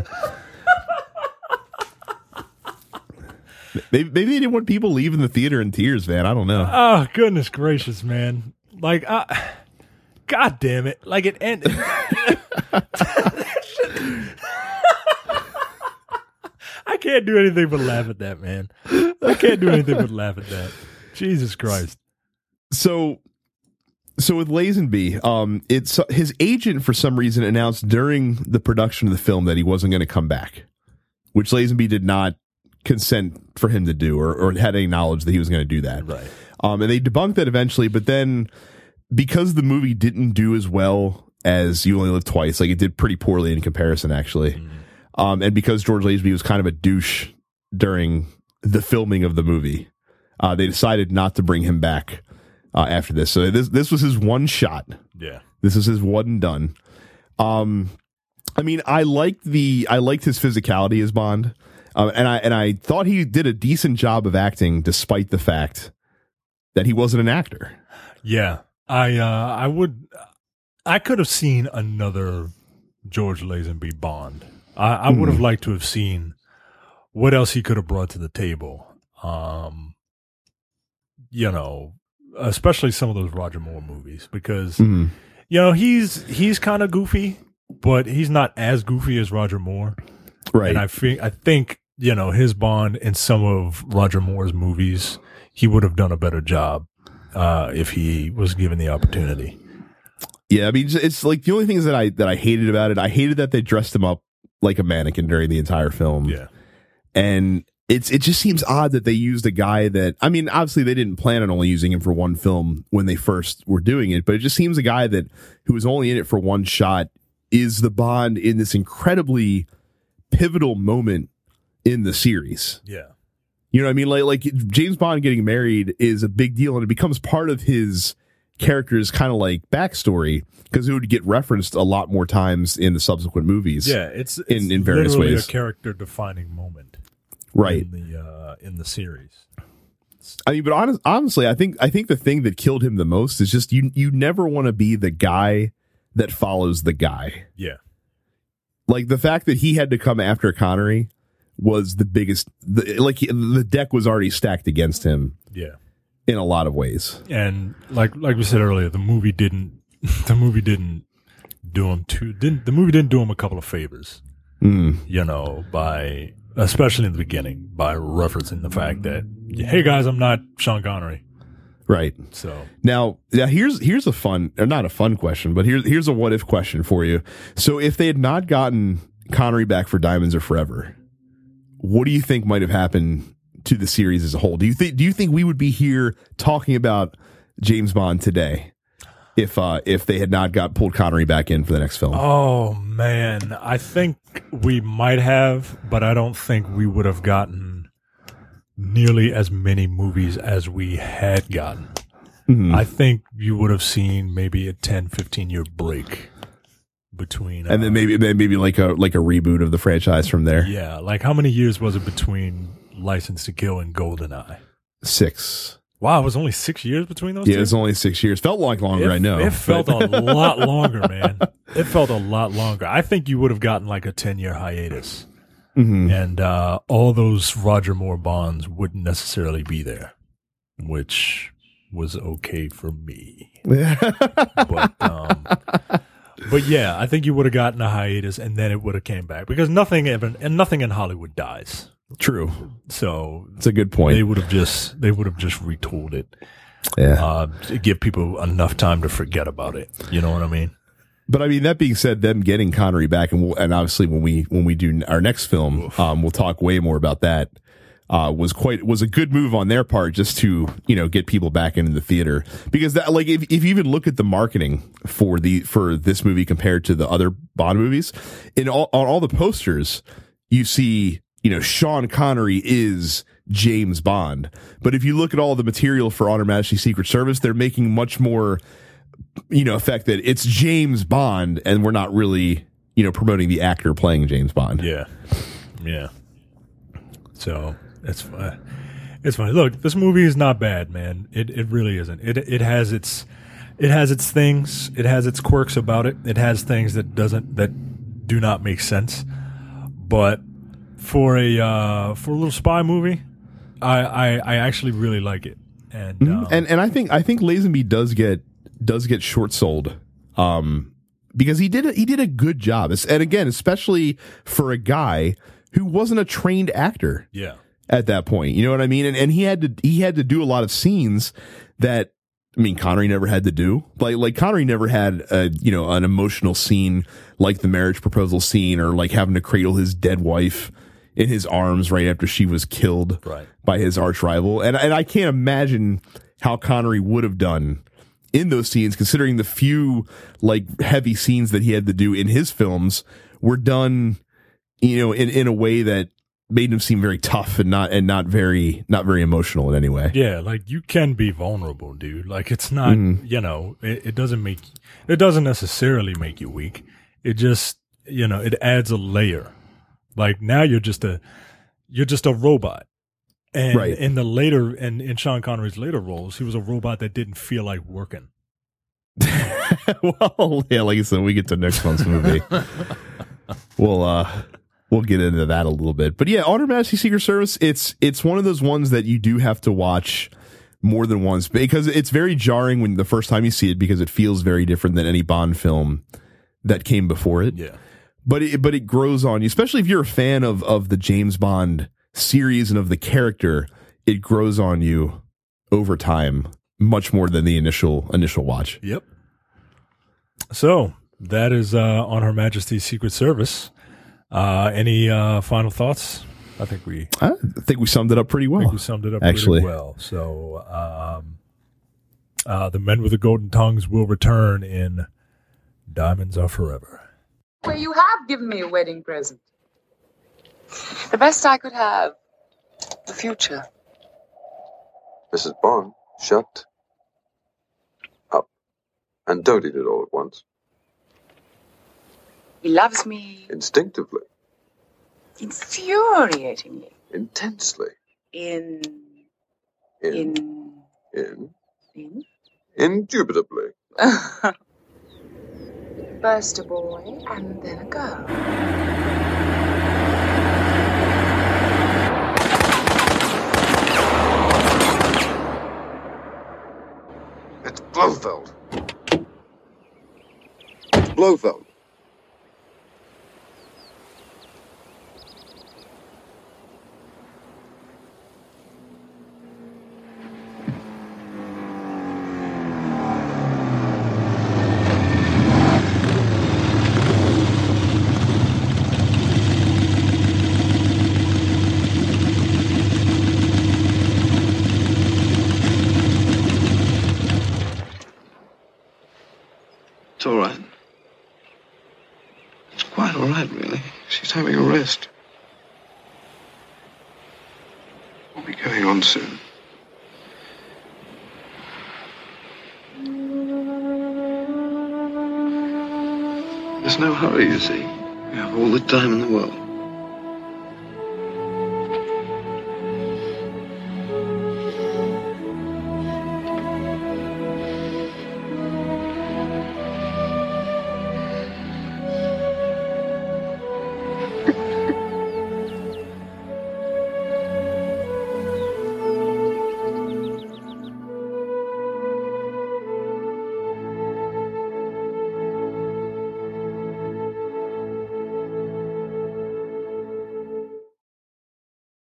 Maybe, maybe they didn't want people leaving the theater in tears, man. I don't know. Oh, goodness gracious, man. Like, uh, God damn it. Like, it ended. I I can't do anything but laugh at that, man. I can't do anything but laugh at that. Jesus Christ. So, so with Lazenby, um, it's his agent for some reason announced during the production of the film that he wasn't going to come back, which Lazenby did not consent for him to do, or, or had any knowledge that he was going to do that. Right. Um, and they debunked that eventually, but then because the movie didn't do as well as You Only Live Twice, like it did pretty poorly in comparison, actually. Mm. Um, and because George Lazenby was kind of a douche during the filming of the movie, uh, they decided not to bring him back uh, after this. So this this was his one shot. Yeah. This is his one and done. Um, I mean, I liked the I liked his physicality as Bond. Uh, and I and I thought he did a decent job of acting, despite the fact that he wasn't an actor. Yeah, I uh, I would I could have seen another George Lazenby Bond. I, I would have mm. liked to have seen what else he could have brought to the table. Um, you know, especially some of those Roger Moore movies, because mm. you know he's he's kind of goofy, but he's not as goofy as Roger Moore. Right. And I think I think. You know, his Bond in some of Roger Moore's movies, he would have done a better job uh, if he was given the opportunity. Yeah, I mean, it's like the only things that I that I hated about it. I hated that they dressed him up like a mannequin during the entire film. Yeah, and it's it just seems odd that they used a guy that, I mean, obviously they didn't plan on only using him for one film when they first were doing it, but it just seems a guy that who was only in it for one shot is the Bond in this incredibly pivotal moment in the series. Yeah. You know what I mean? Like, like James Bond getting married is a big deal, and it becomes part of his character's kind of like backstory, because it would get referenced a lot more times in the subsequent movies. Yeah, it's, it's in, in various literally ways. a character defining moment. Right. In the, uh, in the series. I mean, but honest, honestly, I think I think the thing that killed him the most is just you you never want to be the guy that follows the guy. Yeah. Like the fact that he had to come after Connery was the biggest, the, like the deck was already stacked against him. Yeah, in a lot of ways. And like like we said earlier, the movie didn't the movie didn't do him too didn't the movie didn't do him a couple of favors. Mm. You know, by especially in the beginning, by referencing the fact that, hey guys, I'm not Sean Connery. Right. So now, now here's here's a fun, or not a fun question, but here's here's a what if question for you. So if they had not gotten Connery back for Diamonds Are Forever, what do you think might have happened to the series as a whole? Do you think do you think we would be here talking about James Bond today if uh, if they had not got pulled Connery back in for the next film? Oh man, I think we might have, but I don't think we would have gotten nearly as many movies as we had gotten. Mm-hmm. I think you would have seen maybe a ten, fifteen year break between, uh, and then maybe maybe like a like a reboot of the franchise from there. Yeah, like how many years was it between License to Kill and GoldenEye? Six. Wow, it was only six years between those yeah, two? it was only six years. Felt like longer, it, I know. It felt a lot longer, man. It felt a lot longer. I think you would have gotten like a ten-year hiatus. Mm-hmm. And uh, all those Roger Moore Bonds wouldn't necessarily be there, which was okay for me. but, um, but yeah, I think you would have gotten a hiatus, and then it would have came back, because nothing even and nothing in Hollywood dies. True. So it's a good point. They would have just they would have just retooled it. Yeah. Uh, to give people enough time to forget about it. You know what I mean? But I mean, that being said, them getting Connery back, and we'll, and obviously when we when we do our next film, um, we'll talk way more about that. Uh, was quite was a good move on their part, just to, you know, get people back into the theater, because that, like, if if you even look at the marketing for the for this movie compared to the other Bond movies, in all on all the posters, you see, you know, Sean Connery is James Bond. But if you look at all the material for On Her Majesty's Secret Service, they're making much more, you know, effect that it's James Bond, and we're not really, you know, promoting the actor playing James Bond. Yeah. Yeah. So it's fun. It's funny. Look, this movie is not bad, man. It it really isn't. It it has its it has its things. It has its quirks about it. It has things that doesn't that do not make sense. But for a uh, for a little spy movie, I, I, I actually really like it. And mm-hmm. um, and and I think I think Lazenby does get does get short sold, um, because he did a, he did a good job. And again, especially for a guy who wasn't a trained actor. Yeah. At that point, you know what I mean? And and he had to he had to do a lot of scenes that, I mean, Connery never had to do. Like like Connery never had a, you know, an emotional scene like the marriage proposal scene, or like having to cradle his dead wife in his arms right after she was killed right. by his arch rival. And and I can't imagine how Connery would have done in those scenes, considering the few like heavy scenes that he had to do in his films were done, you know, in, in a way that made him seem very tough and not and not very not very emotional in any way. Yeah, like you can be vulnerable, dude. Like it's not, Mm-hmm. you know, it, it doesn't make it doesn't necessarily make you weak. It just, you know, it adds a layer. Like now you're just a you're just a robot. And Right. in the later and in Sean Connery's later roles, he was a robot that didn't feel like working. Well, yeah, like I said, we get to next month's movie. we'll uh we'll get into that a little bit. But yeah, On Her Majesty's Secret Service, it's it's one of those ones that you do have to watch more than once, because it's very jarring when the first time you see it, because it feels very different than any Bond film that came before it. Yeah. But it but it grows on you, especially if you're a fan of of the James Bond series and of the character. It grows on you over time much more than the initial initial watch. Yep. So that is uh, On Her Majesty's Secret Service. Uh, any uh, final thoughts? I think we I think we summed it up pretty well. I think we summed it up actually. pretty well. So um, uh, the Men with the Golden Tongues will return in Diamonds Are Forever. Well, you have given me a wedding present. The best I could have. The future. Missus Bond, shut up. And don't eat it all at once. He loves me Instinctively. infuriatingly. Intensely. In. In. In. In. In. Indubitably. First a boy and then a girl. It's Blofeld. It's Blofeld. It's all right. It's quite all right, really. She's having a rest. We'll be going on soon. There's no hurry, you see. We have all the time in the world.